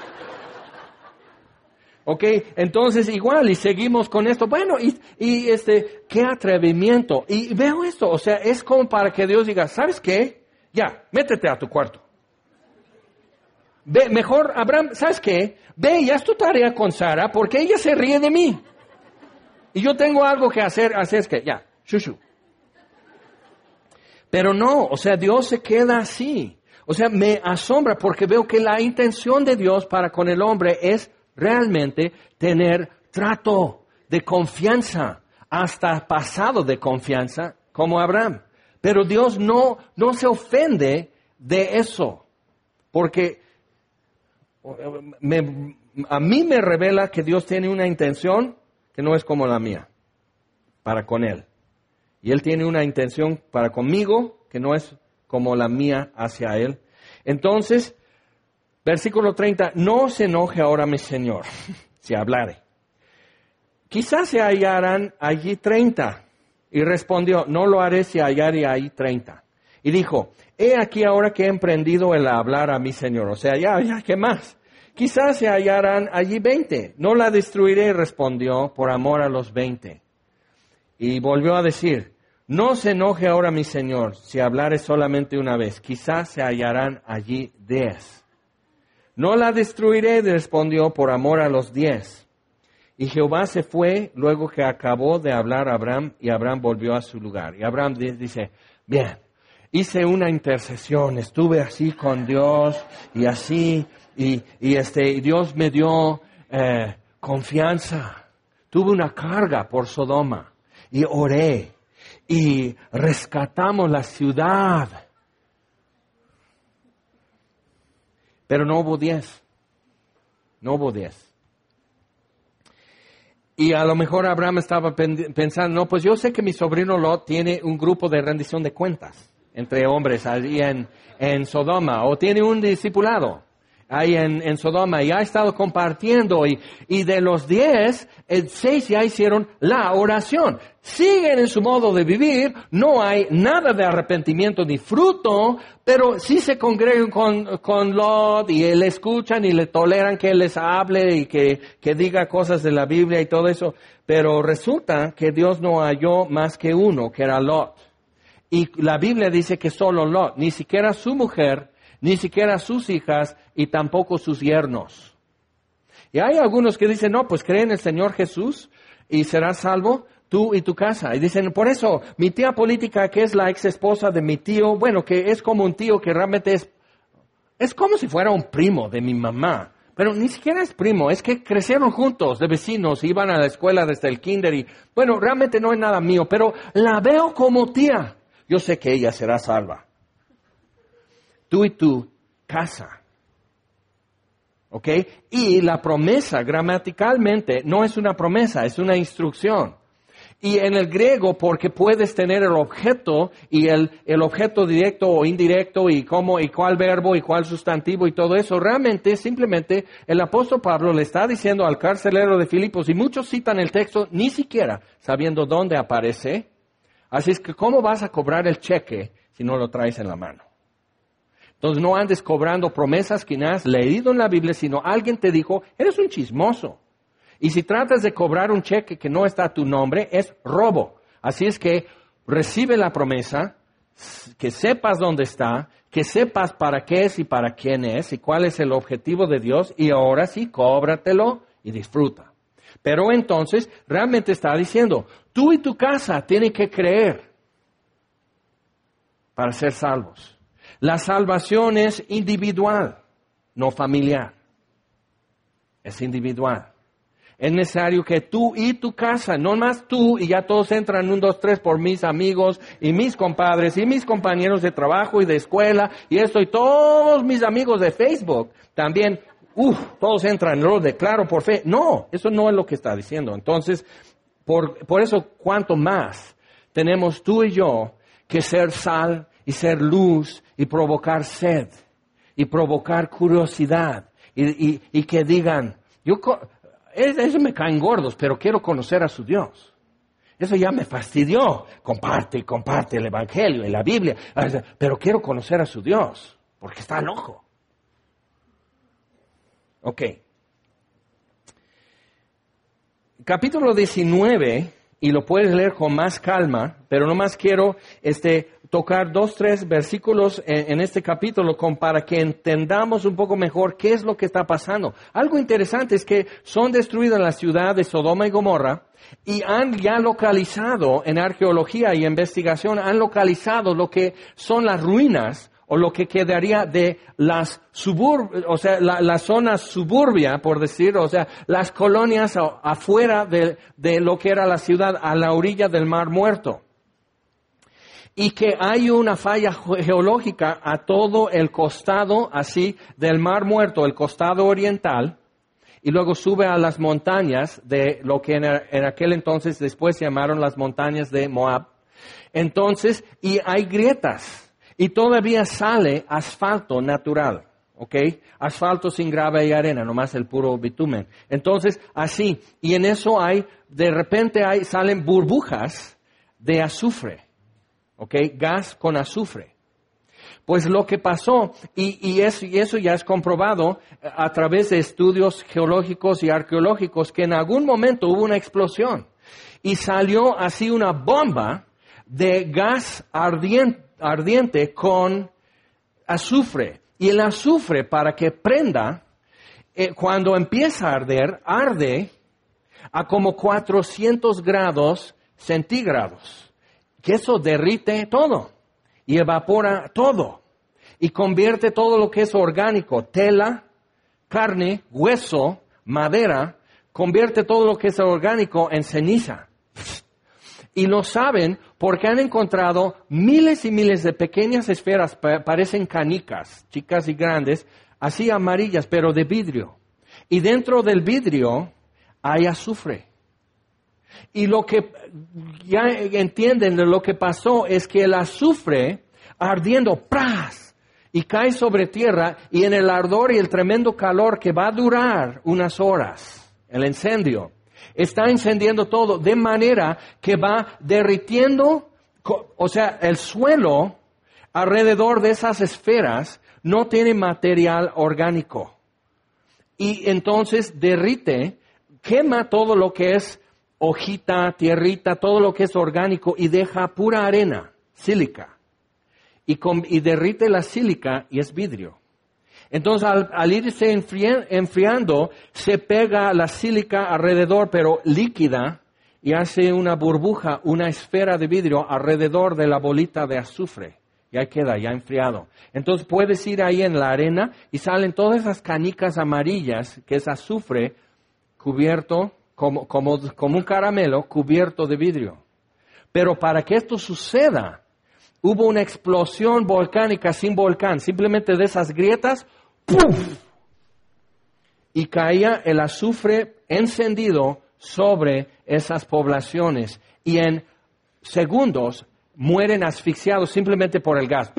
Ok, entonces igual, y seguimos con esto. Bueno, qué atrevimiento. Y veo esto, o sea, es como para que Dios diga, ¿sabes qué? Ya, métete a tu cuarto. Ve, mejor, Abraham, ¿sabes qué? Ve y haz tu tarea con Sara, porque ella se ríe de mí. Y yo tengo algo que hacer, así es que, ya, shushu. Pero no, o sea, Dios se queda así. O sea, me asombra porque veo que la intención de Dios para con el hombre es realmente tener trato de confianza, hasta pasado de confianza, como Abraham. Pero Dios no se ofende de eso, porque a mí me revela que Dios tiene una intención que no es como la mía, para con Él. Y Él tiene una intención para conmigo que no es como la mía hacia Él. Entonces, versículo 30, no se enoje ahora mi Señor, si hablare. Quizás se hallarán allí 30. Y respondió, no lo haré si hallare ahí 30. Y dijo, he aquí ahora que he emprendido el hablar a mi Señor. O sea, ya, ¿qué más? Quizás se hallarán allí 20. No la destruiré, respondió, por amor a los 20. Y volvió a decir, no se enoje ahora mi Señor, si hablare solamente una vez. Quizás se hallarán allí 10. No la destruiré, respondió, por amor a los 10. Y Jehová se fue luego que acabó de hablar a Abraham, y Abraham volvió a su lugar. Y Abraham dice, bien, hice una intercesión, estuve así con Dios, y así, y Dios me dio confianza. Tuve una carga por Sodoma, y oré, y rescatamos la ciudad. Pero no hubo 10. No hubo 10. Y a lo mejor Abraham estaba pensando, no, pues yo sé que mi sobrino Lot tiene un grupo de rendición de cuentas entre hombres allí en Sodoma, o tiene un discipulado ahí en Sodoma, y ha estado compartiendo, y de los 10, 6 ya hicieron la oración. Siguen en su modo de vivir, no hay nada de arrepentimiento ni fruto, pero sí se congregan con Lot, y le escuchan y le toleran que él les hable y que diga cosas de la Biblia y todo eso. Pero resulta que Dios no halló más que uno, que era Lot. Y la Biblia dice que solo Lot, ni siquiera su mujer, ni siquiera sus hijas y tampoco sus yernos. Y hay algunos que dicen, no, pues cree en el Señor Jesús y serás salvo tú y tu casa. Y dicen, por eso, mi tía política, que es la ex esposa de mi tío, bueno, que es como un tío que realmente es como si fuera un primo de mi mamá. Pero ni siquiera es primo, es que crecieron juntos, de vecinos, iban a la escuela desde el kinder y, bueno, realmente no es nada mío, pero la veo como tía. Yo sé que ella será salva. Tú y tu casa. ¿Ok? Y la promesa gramaticalmente no es una promesa, es una instrucción. Y en el griego, porque puedes tener el objeto y el objeto directo o indirecto y cómo y cuál verbo y cuál sustantivo y todo eso, realmente simplemente el apóstol Pablo le está diciendo al carcelero de Filipos, y muchos citan el texto ni siquiera sabiendo dónde aparece. Así es que, ¿cómo vas a cobrar el cheque si no lo traes en la mano? Entonces no andes cobrando promesas que no has leído en la Biblia, sino alguien te dijo, eres un chismoso. Y si tratas de cobrar un cheque que no está a tu nombre, es robo. Así es que recibe la promesa, que sepas dónde está, que sepas para qué es y para quién es, y cuál es el objetivo de Dios, y ahora sí, cóbratelo y disfruta. Pero entonces, realmente está diciendo, tú y tu casa tienen que creer para ser salvos. La salvación es individual. no familiar. Es individual. Es necesario que tú y tu casa, no más tú, y ya todos entran 1, 2, 3 por mis amigos y mis compadres y mis compañeros de trabajo y de escuela y esto y todos mis amigos de Facebook. También, todos entran, lo declaro por fe. No, eso no es lo que está diciendo. Entonces, por eso, cuanto más tenemos tú y yo que ser sal y ser luz y provocar sed y provocar curiosidad y que digan, eso me caen gordos, pero quiero conocer a su Dios. Eso ya me fastidió. Comparte el Evangelio y la Biblia. Pero quiero conocer a su Dios, porque está loco. Ok. Capítulo 19, y lo puedes leer con más calma, pero nomás quiero tocar 2, 3 versículos en este capítulo para que entendamos un poco mejor qué es lo que está pasando. Algo interesante es que son destruidas la ciudad de Sodoma y Gomorra y han ya localizado en arqueología y investigación, han localizado lo que son las ruinas o lo que quedaría de las la zona suburbia, por decir, o sea, las colonias afuera de lo que era la ciudad, a la orilla del Mar Muerto. Y que hay una falla geológica a todo el costado, así, del Mar Muerto, el costado oriental, y luego sube a las montañas de lo que en aquel entonces después se llamaron las montañas de Moab. Entonces, y hay grietas. Y todavía sale asfalto natural, ¿ok? Asfalto sin grava y arena, nomás el puro bitumen. Entonces, así, y en eso de repente salen burbujas de azufre, ¿ok? Gas con azufre. Pues lo que pasó, y eso ya es comprobado a través de estudios geológicos y arqueológicos, que en algún momento hubo una explosión y salió así una bomba de gas ardiente con azufre. Y el azufre, para que prenda, cuando empieza a arder, arde a como 400 grados centígrados. Que eso derrite todo y evapora todo. Y convierte todo lo que es orgánico, tela, carne, hueso, madera, convierte todo lo que es orgánico en ceniza. Y lo saben porque han encontrado miles y miles de pequeñas esferas, parecen canicas, chicas y grandes, así amarillas, pero de vidrio. Y dentro del vidrio hay azufre. Y lo que ya entienden de lo que pasó es que el azufre ardiendo, ¡pras!, y cae sobre tierra, y en el ardor y el tremendo calor que va a durar unas horas, el incendio, está encendiendo todo de manera que va derritiendo, o sea, el suelo alrededor de esas esferas no tiene material orgánico. Y entonces derrite, quema todo lo que es hojita, tierrita, todo lo que es orgánico y deja pura arena, sílica. Y derrite la sílica y es vidrio. Entonces, al irse enfriando, se pega la sílica alrededor, pero líquida, y hace una burbuja, una esfera de vidrio alrededor de la bolita de azufre. Y ahí queda, ya enfriado. Entonces, puedes ir ahí en la arena y salen todas esas canicas amarillas, que es azufre, cubierto, como un caramelo, cubierto de vidrio. Pero para que esto suceda, hubo una explosión volcánica sin volcán, simplemente de esas grietas, ¡puf!, y caía el azufre encendido sobre esas poblaciones y en segundos mueren asfixiados simplemente por el gas.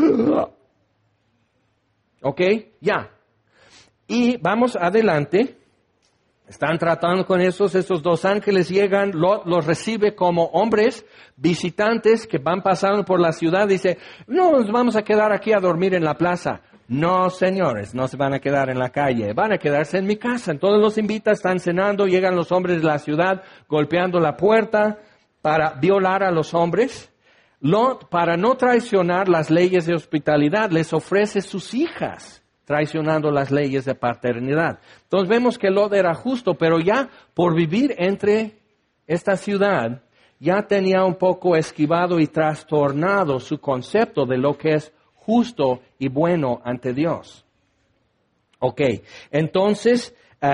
¿Ok? Ya. Y vamos adelante. Están tratando con estos 2 ángeles llegan, Lot los recibe como hombres visitantes que van pasando por la ciudad. Dice, no nos vamos a quedar aquí a dormir en la plaza. No, señores, no se van a quedar en la calle, van a quedarse en mi casa. Entonces los invita, están cenando, llegan los hombres de la ciudad golpeando la puerta para violar a los hombres. Lot, para no traicionar las leyes de hospitalidad, les ofrece sus hijas, traicionando las leyes de paternidad. Entonces vemos que Lot era justo, pero ya por vivir entre esta ciudad, ya tenía un poco esquivado y trastornado su concepto de lo que es justo y bueno ante Dios. Ok, entonces,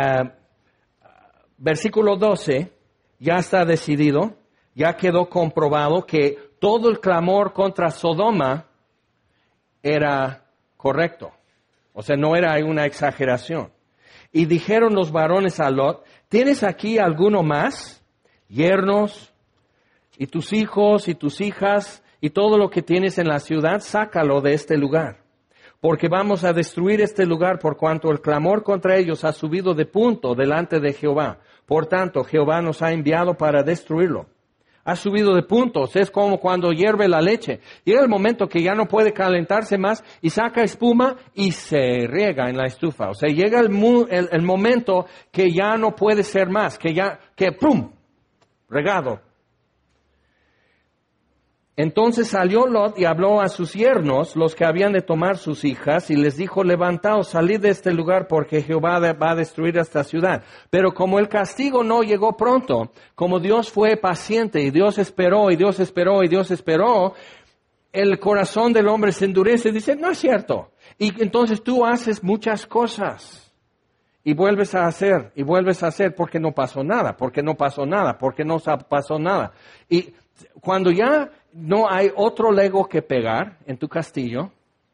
versículo 12, ya está decidido, ya quedó comprobado que todo el clamor contra Sodoma era correcto. O sea, no era una exageración. Y dijeron los varones a Lot, ¿tienes aquí alguno más? Yernos, y tus hijos, y tus hijas, y todo lo que tienes en la ciudad, sácalo de este lugar. Porque vamos a destruir este lugar por cuanto el clamor contra ellos ha subido de punto delante de Jehová. Por tanto, Jehová nos ha enviado para destruirlo. Ha subido de puntos, es como cuando hierve la leche. Llega el momento que ya no puede calentarse más y saca espuma y se riega en la estufa. O sea, llega el momento que ya no puede ser más, que ¡pum! Regado. Entonces salió Lot y habló a sus yernos, los que habían de tomar sus hijas, y les dijo, levantaos, salid de este lugar, porque Jehová va a destruir esta ciudad. Pero como el castigo no llegó pronto, como Dios fue paciente, y Dios esperó, y Dios esperó, y Dios esperó, el corazón del hombre se endurece y dice, no es cierto. Y entonces tú haces muchas cosas, y vuelves a hacer, porque no pasó nada, porque no pasó nada. Y cuando ya no hay otro Lego que pegar en tu castillo,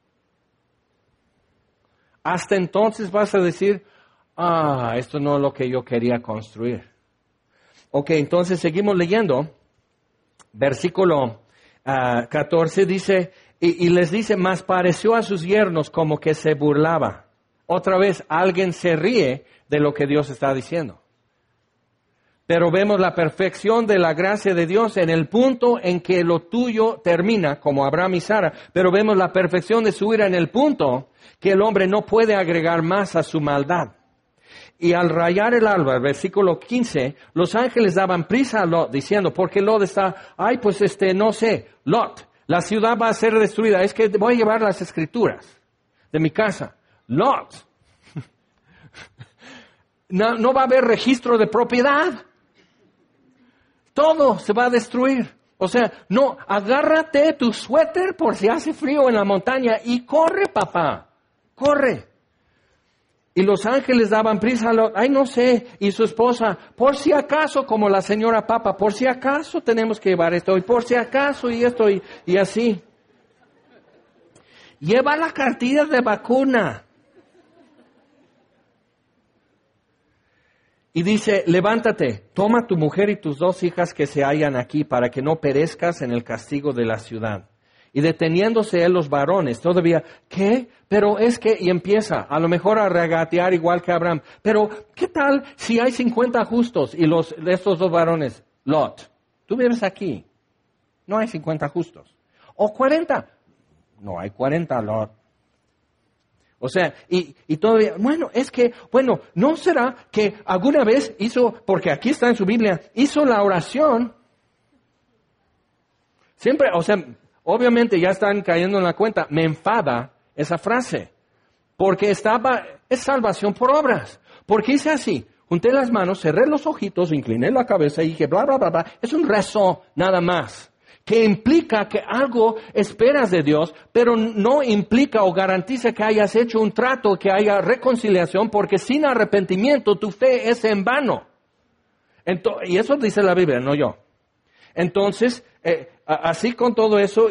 hasta entonces vas a decir, esto no es lo que yo quería construir. Ok, entonces seguimos leyendo. Versículo 14 dice, y les dice, mas pareció a sus yernos como que se burlaba. Otra vez, alguien se ríe de lo que Dios está diciendo. Pero vemos la perfección de la gracia de Dios en el punto en que lo tuyo termina, como Abraham y Sara. Pero vemos la perfección de su ira en el punto que el hombre no puede agregar más a su maldad. Y al rayar el alba, versículo 15, los ángeles daban prisa a Lot, diciendo, porque Lot está, no sé, Lot, la ciudad va a ser destruida. Es que voy a llevar las escrituras de mi casa. Lot, no va a haber registro de propiedad. Todo se va a destruir. O sea, no, agárrate tu suéter por si hace frío en la montaña y corre, papá, corre. Y los ángeles daban prisa a Lot, no sé, y su esposa, por si acaso, como la señora papa, por si acaso tenemos que llevar esto, y por si acaso, y esto, y así. Lleva la cartilla de vacuna. Y dice, levántate, toma tu mujer y tus 2 hijas que se hallan aquí, para que no perezcas en el castigo de la ciudad. Y deteniéndose él los varones, todavía, ¿qué? Pero es que, y empieza, a lo mejor a regatear igual que Abraham. Pero, ¿qué tal si hay 50 justos y de estos 2 varones? Lot, tú vives aquí, no hay 50 justos. O 40, no hay 40, Lot. O sea, y todavía, ¿no será que alguna vez hizo, porque aquí está en su Biblia, hizo la oración? Siempre, obviamente ya están cayendo en la cuenta, me enfada esa frase, porque es salvación por obras. Porque hice así, junté las manos, cerré los ojitos, incliné la cabeza y dije, bla, bla, bla, bla. Es un rezo nada más, que implica que algo esperas de Dios, pero no implica o garantiza que hayas hecho un trato, que haya reconciliación, porque sin arrepentimiento tu fe es en vano. Y eso dice la Biblia, no yo. Entonces, así con todo eso,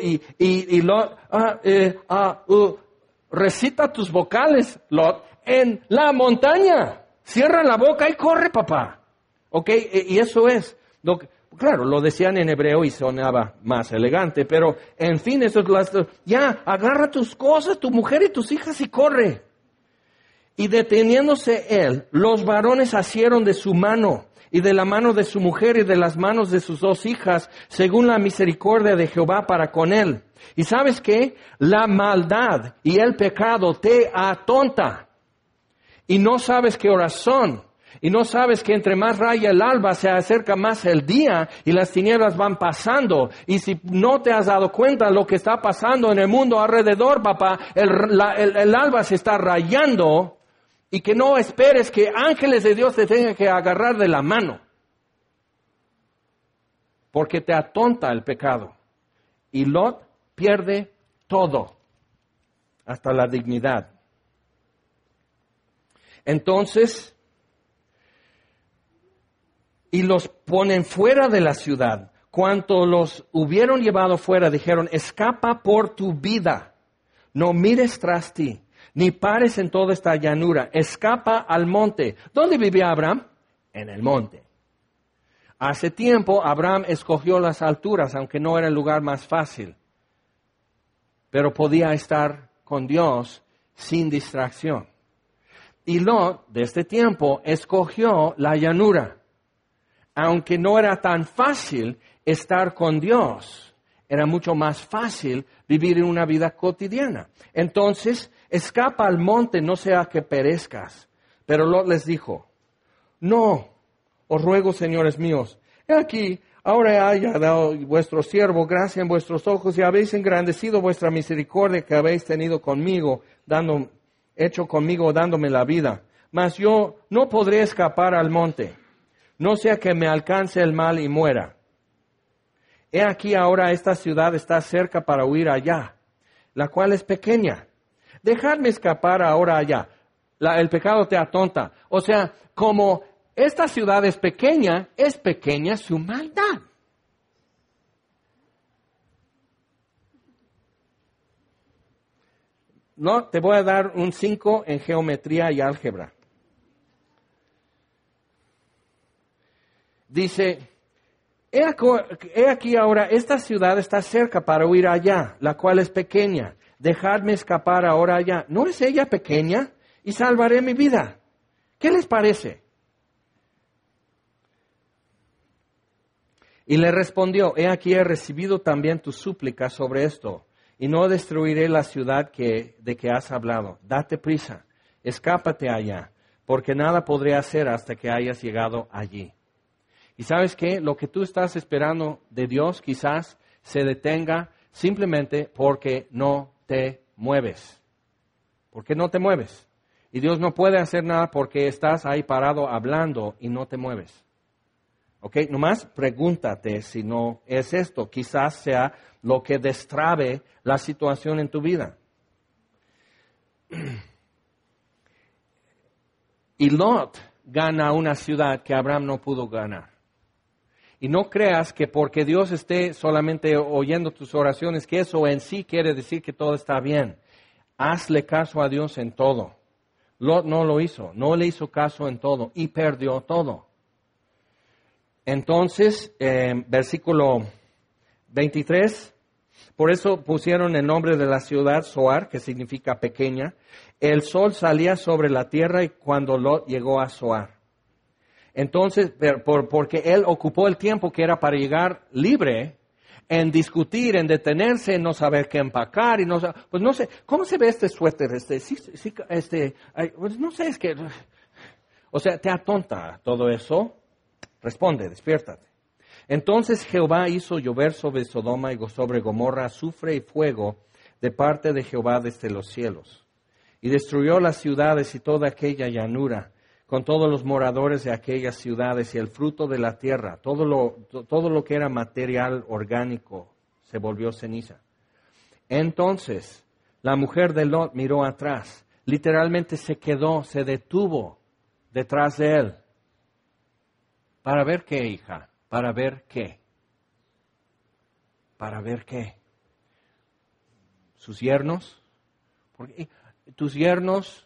recita tus vocales, Lot, en la montaña. Cierra la boca y corre, papá. ¿Ok? Y eso es claro, lo decían en hebreo y sonaba más elegante, pero en fin, ya, agarra tus cosas, tu mujer y tus hijas y corre. Y deteniéndose él, los varones asieron de su mano y de la mano de su mujer y de las manos de sus 2 hijas, según la misericordia de Jehová para con él. ¿Y sabes qué? La maldad y el pecado te atonta. Y no sabes qué horas son. Y no sabes que entre más raya el alba se acerca más el día y las tinieblas van pasando. Y si no te has dado cuenta de lo que está pasando en el mundo alrededor, papá, el alba se está rayando, y que no esperes que ángeles de Dios te tengan que agarrar de la mano. Porque te atonta el pecado. Y Lot pierde todo, hasta la dignidad. Entonces, y los ponen fuera de la ciudad. Cuanto los hubieron llevado fuera, dijeron, escapa por tu vida, no mires tras ti, ni pares en toda esta llanura, escapa al monte. ¿Dónde vivía Abraham? En el monte. Hace tiempo Abraham escogió las alturas, aunque no era el lugar más fácil, pero podía estar con Dios sin distracción. Y Lot, de este tiempo, escogió la llanura. Aunque no era tan fácil estar con Dios, era mucho más fácil vivir en una vida cotidiana. Entonces, escapa al monte, no sea que perezcas. Pero Lot les dijo, no, os ruego, señores míos, he aquí, ahora haya dado vuestro siervo gracia en vuestros ojos y habéis engrandecido vuestra misericordia que habéis tenido conmigo, hecho conmigo dándome la vida. Mas yo no podré escapar al monte, no sea que me alcance el mal y muera. He aquí ahora esta ciudad está cerca para huir allá, la cual es pequeña. Dejadme escapar ahora allá. El pecado te atonta. O sea, como esta ciudad es pequeña su maldad. No, te voy a dar un 5 en geometría y álgebra. Dice, he aquí ahora, esta ciudad está cerca para huir allá, la cual es pequeña. Dejadme escapar ahora allá. ¿No es ella pequeña? Y salvaré mi vida. ¿Qué les parece? Y le respondió, he aquí he recibido también tu súplica sobre esto, y no destruiré la ciudad de que has hablado. Date prisa, escápate allá, porque nada podré hacer hasta que hayas llegado allí. Y ¿sabes qué? Lo que tú estás esperando de Dios quizás se detenga simplemente porque no te mueves. ¿Por qué no te mueves? Y Dios no puede hacer nada porque estás ahí parado hablando y no te mueves. ¿Ok? Nomás pregúntate si no es esto. Quizás sea lo que destrabe la situación en tu vida. Y Lot gana una ciudad que Abraham no pudo ganar. Y no creas que porque Dios esté solamente oyendo tus oraciones, que eso en sí quiere decir que todo está bien. Hazle caso a Dios en todo. Lot no lo hizo, no le hizo caso en todo y perdió todo. Entonces, versículo 23, por eso pusieron el nombre de la ciudad Zoar, que significa pequeña. El sol salía sobre la tierra y cuando Lot llegó a Zoar. Entonces, porque él ocupó el tiempo que era para llegar libre en discutir, en detenerse, en no saber qué empacar y no sé, ¿cómo se ve este suéter? Pues no sé, es que, o sea, te atonta todo eso. Responde, despiértate. Entonces Jehová hizo llover sobre Sodoma y sobre Gomorra azufre y fuego de parte de Jehová desde los cielos. Y destruyó las ciudades y toda aquella llanura, con todos los moradores de aquellas ciudades y el fruto de la tierra, todo lo que era material orgánico, se volvió ceniza. Entonces la mujer de Lot miró atrás, literalmente se detuvo detrás de él. ¿Para ver qué, hija? ¿Para ver qué? ¿Para ver qué? ¿Sus yernos? Porque tus yernos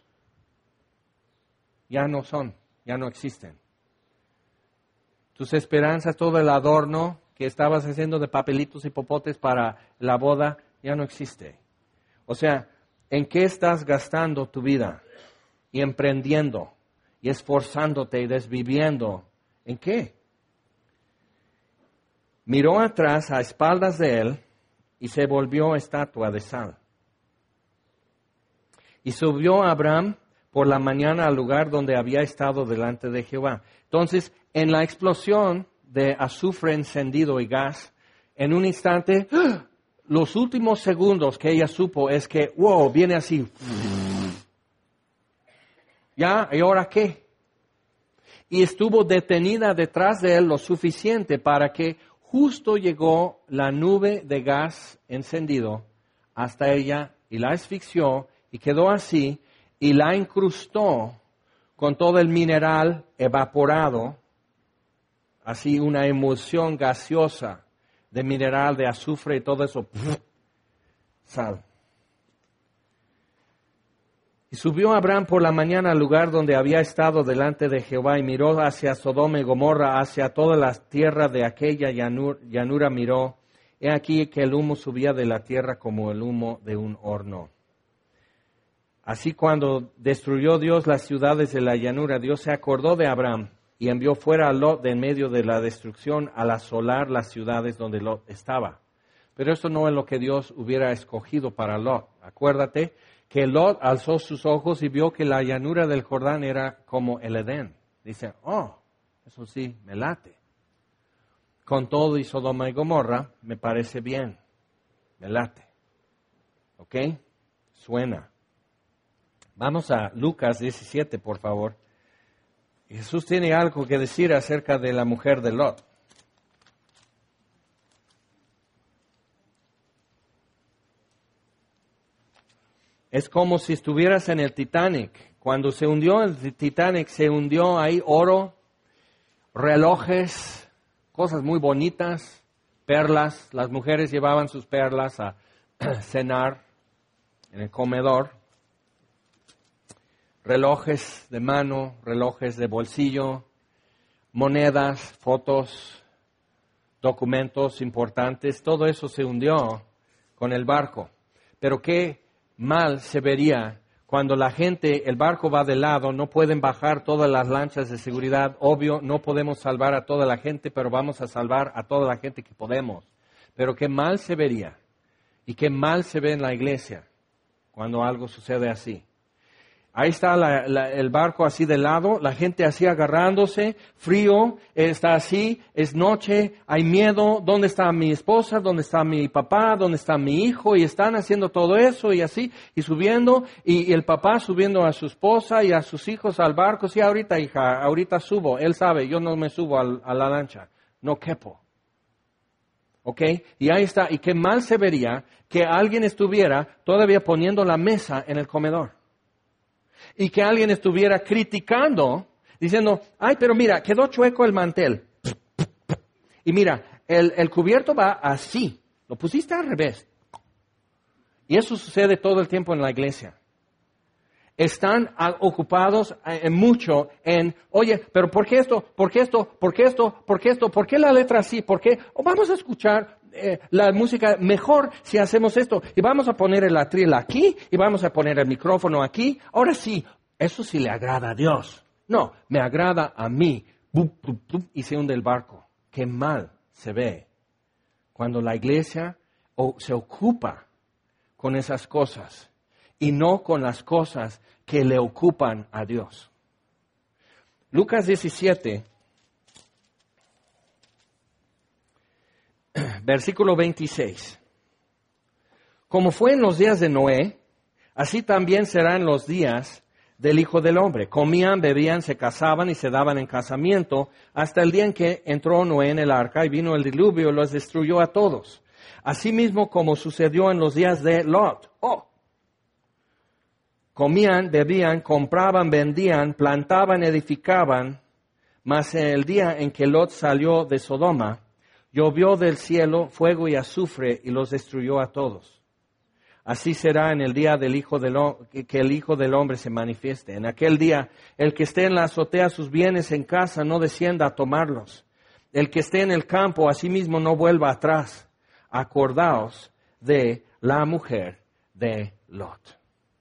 ya no existen. Tus esperanzas, todo el adorno que estabas haciendo de papelitos y popotes para la boda, ya no existe. O sea, ¿en qué estás gastando tu vida? Y emprendiendo, y esforzándote y desviviendo. ¿En qué? Miró atrás a espaldas de él y se volvió estatua de sal. Y subió Abraham por la mañana al lugar donde había estado delante de Jehová. Entonces, en la explosión de azufre encendido y gas, en un instante, los últimos segundos que ella supo es que, wow, viene así. ¿Ya? ¿Y ahora qué? Y estuvo detenida detrás de él lo suficiente para que justo llegó la nube de gas encendido hasta ella y la asfixió y quedó así y la incrustó con todo el mineral evaporado, así una emulsión gaseosa de mineral, de azufre y todo eso, sal. Y subió Abraham por la mañana al lugar donde había estado delante de Jehová y miró hacia Sodoma y Gomorra, hacia toda la tierra de aquella llanura miró. He aquí que el humo subía de la tierra como el humo de un horno. Así cuando destruyó Dios las ciudades de la llanura, Dios se acordó de Abraham y envió fuera a Lot de en medio de la destrucción al asolar las ciudades donde Lot estaba. Pero esto no es lo que Dios hubiera escogido para Lot. Acuérdate que Lot alzó sus ojos y vio que la llanura del Jordán era como el Edén. Dice, oh, eso sí, me late. Con todo y Sodoma y Gomorra, me parece bien, me late. ¿Ok? Suena. Vamos a Lucas 17, por favor. Jesús tiene algo que decir acerca de la mujer de Lot. Es como si estuvieras en el Titanic. Cuando se hundió el Titanic, se hundió ahí oro, relojes, cosas muy bonitas, perlas. Las mujeres llevaban sus perlas a cenar en el comedor. Relojes de mano, relojes de bolsillo, monedas, fotos, documentos importantes. Todo eso se hundió con el barco. Pero qué mal se vería cuando la gente, el barco va de lado, no pueden bajar todas las lanchas de seguridad. Obvio, no podemos salvar a toda la gente, pero vamos a salvar a toda la gente que podemos. Pero qué mal se vería y qué mal se ve en la iglesia cuando algo sucede así. Ahí está el barco así de lado, la gente así agarrándose, frío, está así, es noche, hay miedo, ¿dónde está mi esposa? ¿Dónde está mi papá? ¿Dónde está mi hijo? Y están haciendo todo eso y así, y subiendo, y el papá subiendo a su esposa y a sus hijos al barco. Sí, ahorita hija, ahorita subo, él sabe, yo no me subo a la lancha, no quepo. ¿Ok? Y ahí está, y qué mal se vería que alguien estuviera todavía poniendo la mesa en el comedor. Y que alguien estuviera criticando, diciendo, ay, pero mira, quedó chueco el mantel. Y mira, el cubierto va así, lo pusiste al revés. Y eso sucede todo el tiempo en la iglesia. Están ocupados mucho en, oye, pero ¿por qué esto? ¿Por qué esto? ¿Por qué esto? ¿Por qué esto? ¿Por qué la letra así? ¿Por qué? O vamos a escuchar la música mejor si hacemos esto. Y vamos a poner el atril aquí y vamos a poner el micrófono aquí. Ahora sí, eso sí le agrada a Dios. No, me agrada a mí. Y se hunde el barco. Qué mal se ve cuando la iglesia se ocupa con esas cosas y no con las cosas que le ocupan a Dios. Lucas 17, versículo 26. Como fue en los días de Noé, así también serán los días del Hijo del Hombre. Comían, bebían, se casaban y se daban en casamiento hasta el día en que entró Noé en el arca y vino el diluvio y los destruyó a todos. Asimismo como sucedió en los días de Lot. Comían, bebían, compraban, vendían, plantaban, edificaban, mas en el día en que Lot salió de Sodoma, llovió del cielo fuego y azufre y los destruyó a todos. Así será en el día que el Hijo del Hombre se manifieste. En aquel día, el que esté en la azotea sus bienes en casa no descienda a tomarlos. El que esté en el campo asimismo no vuelva atrás. Acordaos de la mujer de Lot.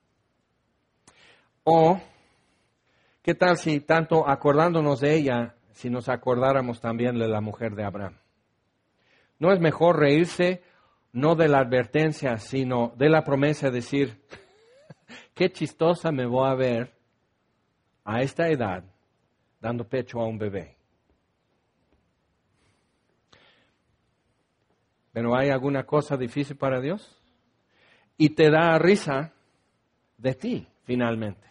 O, ¿qué tal si tanto acordándonos de ella, si nos acordáramos también de la mujer de Abraham? ¿No es mejor reírse, no de la advertencia, sino de la promesa de decir, qué chistosa me voy a ver a esta edad dando pecho a un bebé? ¿Pero hay alguna cosa difícil para Dios? Y te da risa de ti, finalmente.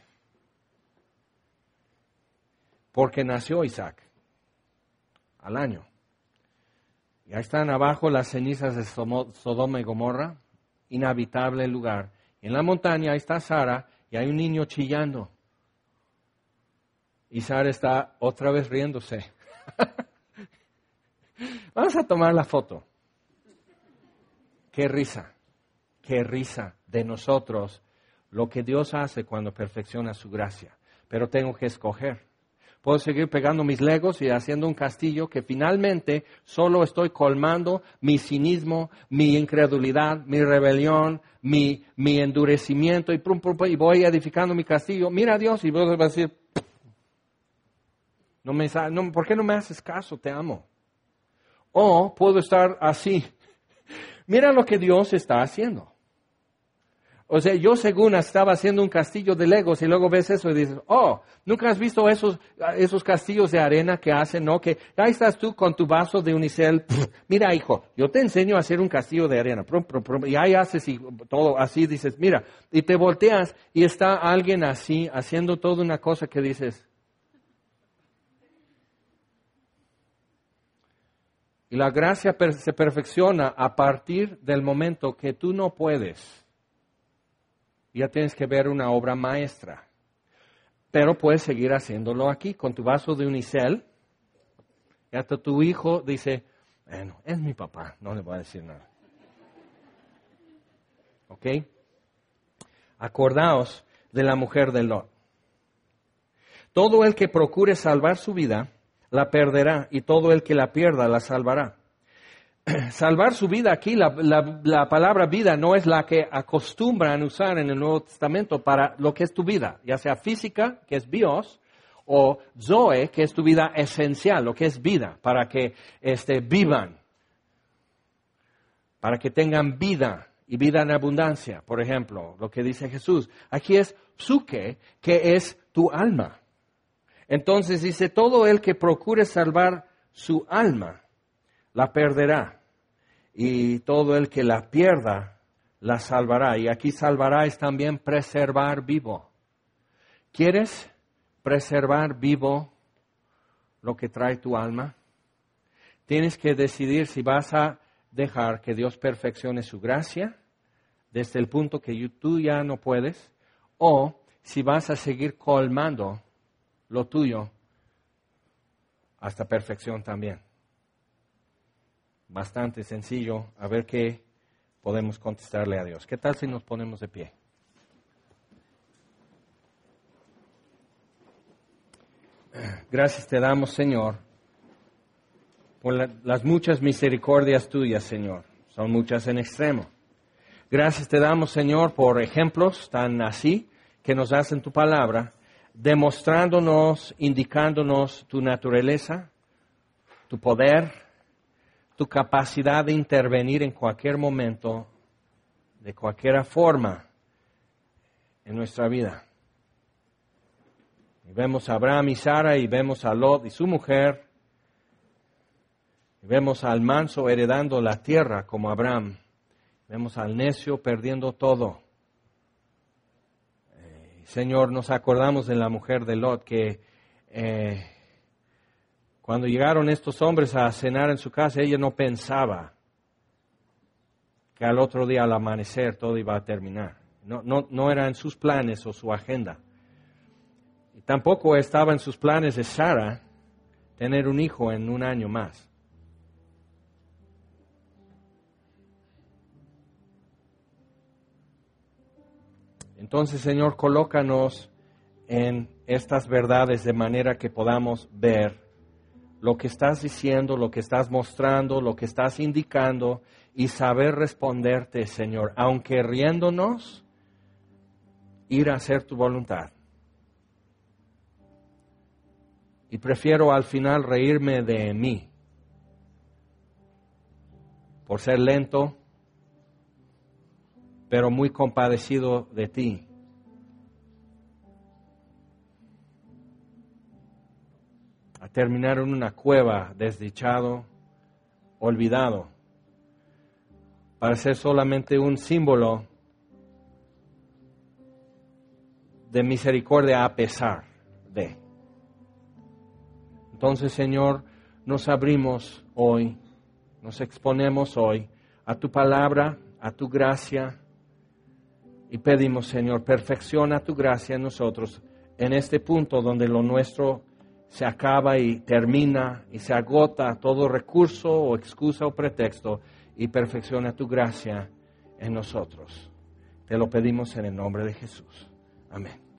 Porque nació Isaac al año. Y ahí están abajo las cenizas de Sodoma y Gomorra, inhabitable lugar. Y en la montaña ahí está Sara y hay un niño chillando. Y Sara está otra vez riéndose. Vamos a tomar la foto. Qué risa de nosotros, lo que Dios hace cuando perfecciona su gracia. Pero tengo que escoger. Puedo seguir pegando mis legos y haciendo un castillo que finalmente solo estoy colmando mi cinismo, mi incredulidad, mi rebelión, mi endurecimiento y voy edificando mi castillo. Mira a Dios y Dios va a decir, ¿por qué no me haces caso? Te amo. O puedo estar así. Mira lo que Dios está haciendo. O sea, yo según estaba haciendo un castillo de legos y luego ves eso y dices, ¿nunca has visto esos castillos de arena que hacen, no? Que ahí estás tú con tu vaso de unicel. Mira, hijo, yo te enseño a hacer un castillo de arena. Y ahí haces y todo así, dices, mira. Y te volteas y está alguien así, haciendo toda una cosa que dices. Y la gracia se perfecciona a partir del momento que tú no puedes. Ya tienes que ver una obra maestra. Pero puedes seguir haciéndolo aquí, con tu vaso de unicel. Y hasta tu hijo dice, bueno, es mi papá, no le voy a decir nada. ¿Ok? Acordaos de la mujer de Lot. Todo el que procure salvar su vida, la perderá, y todo el que la pierda, la salvará. Salvar su vida aquí, la palabra vida no es la que acostumbran usar en el Nuevo Testamento para lo que es tu vida, ya sea física, que es bios, o zoe, que es tu vida esencial, lo que es vida, para que vivan, para que tengan vida y vida en abundancia, por ejemplo, lo que dice Jesús. Aquí es psuke, que es tu alma. Entonces dice, todo el que procure salvar su alma, la perderá. Y todo el que la pierda, la salvará. Y aquí salvará es también preservar vivo. ¿Quieres preservar vivo lo que trae tu alma? Tienes que decidir si vas a dejar que Dios perfeccione su gracia desde el punto que tú ya no puedes, o si vas a seguir colmando lo tuyo hasta perfección también. Bastante sencillo, a ver qué podemos contestarle a Dios. ¿Qué tal si nos ponemos de pie? Gracias te damos, Señor, por las muchas misericordias tuyas, Señor. Son muchas en extremo. Gracias te damos, Señor, por ejemplos tan así que nos das en tu palabra, demostrándonos, indicándonos tu naturaleza, tu poder, tu capacidad de intervenir en cualquier momento, de cualquier forma en nuestra vida. Y vemos a Abraham y Sara, y vemos a Lot y su mujer, y vemos al manso heredando la tierra como Abraham, vemos al necio perdiendo todo. Señor, nos acordamos de la mujer de Lot que cuando llegaron estos hombres a cenar en su casa, ella no pensaba que al otro día al amanecer todo iba a terminar. No era en sus planes o su agenda. Y tampoco estaba en sus planes de Sara tener un hijo en un año más. Entonces, Señor, colócanos en estas verdades de manera que podamos ver lo que estás diciendo, lo que estás mostrando, lo que estás indicando y saber responderte, Señor, aunque riéndonos, ir a hacer tu voluntad. Y prefiero al final reírme de mí por ser lento, pero muy compadecido de ti. A terminar en una cueva, desdichado, olvidado, para ser solamente un símbolo de misericordia a pesar de. Entonces, Señor, nos abrimos hoy, nos exponemos hoy a tu palabra, a tu gracia, y pedimos, Señor, perfecciona tu gracia en nosotros, en este punto donde lo nuestro se acaba y termina y se agota todo recurso o excusa o pretexto, y perfecciona tu gracia en nosotros. Te lo pedimos en el nombre de Jesús. Amén.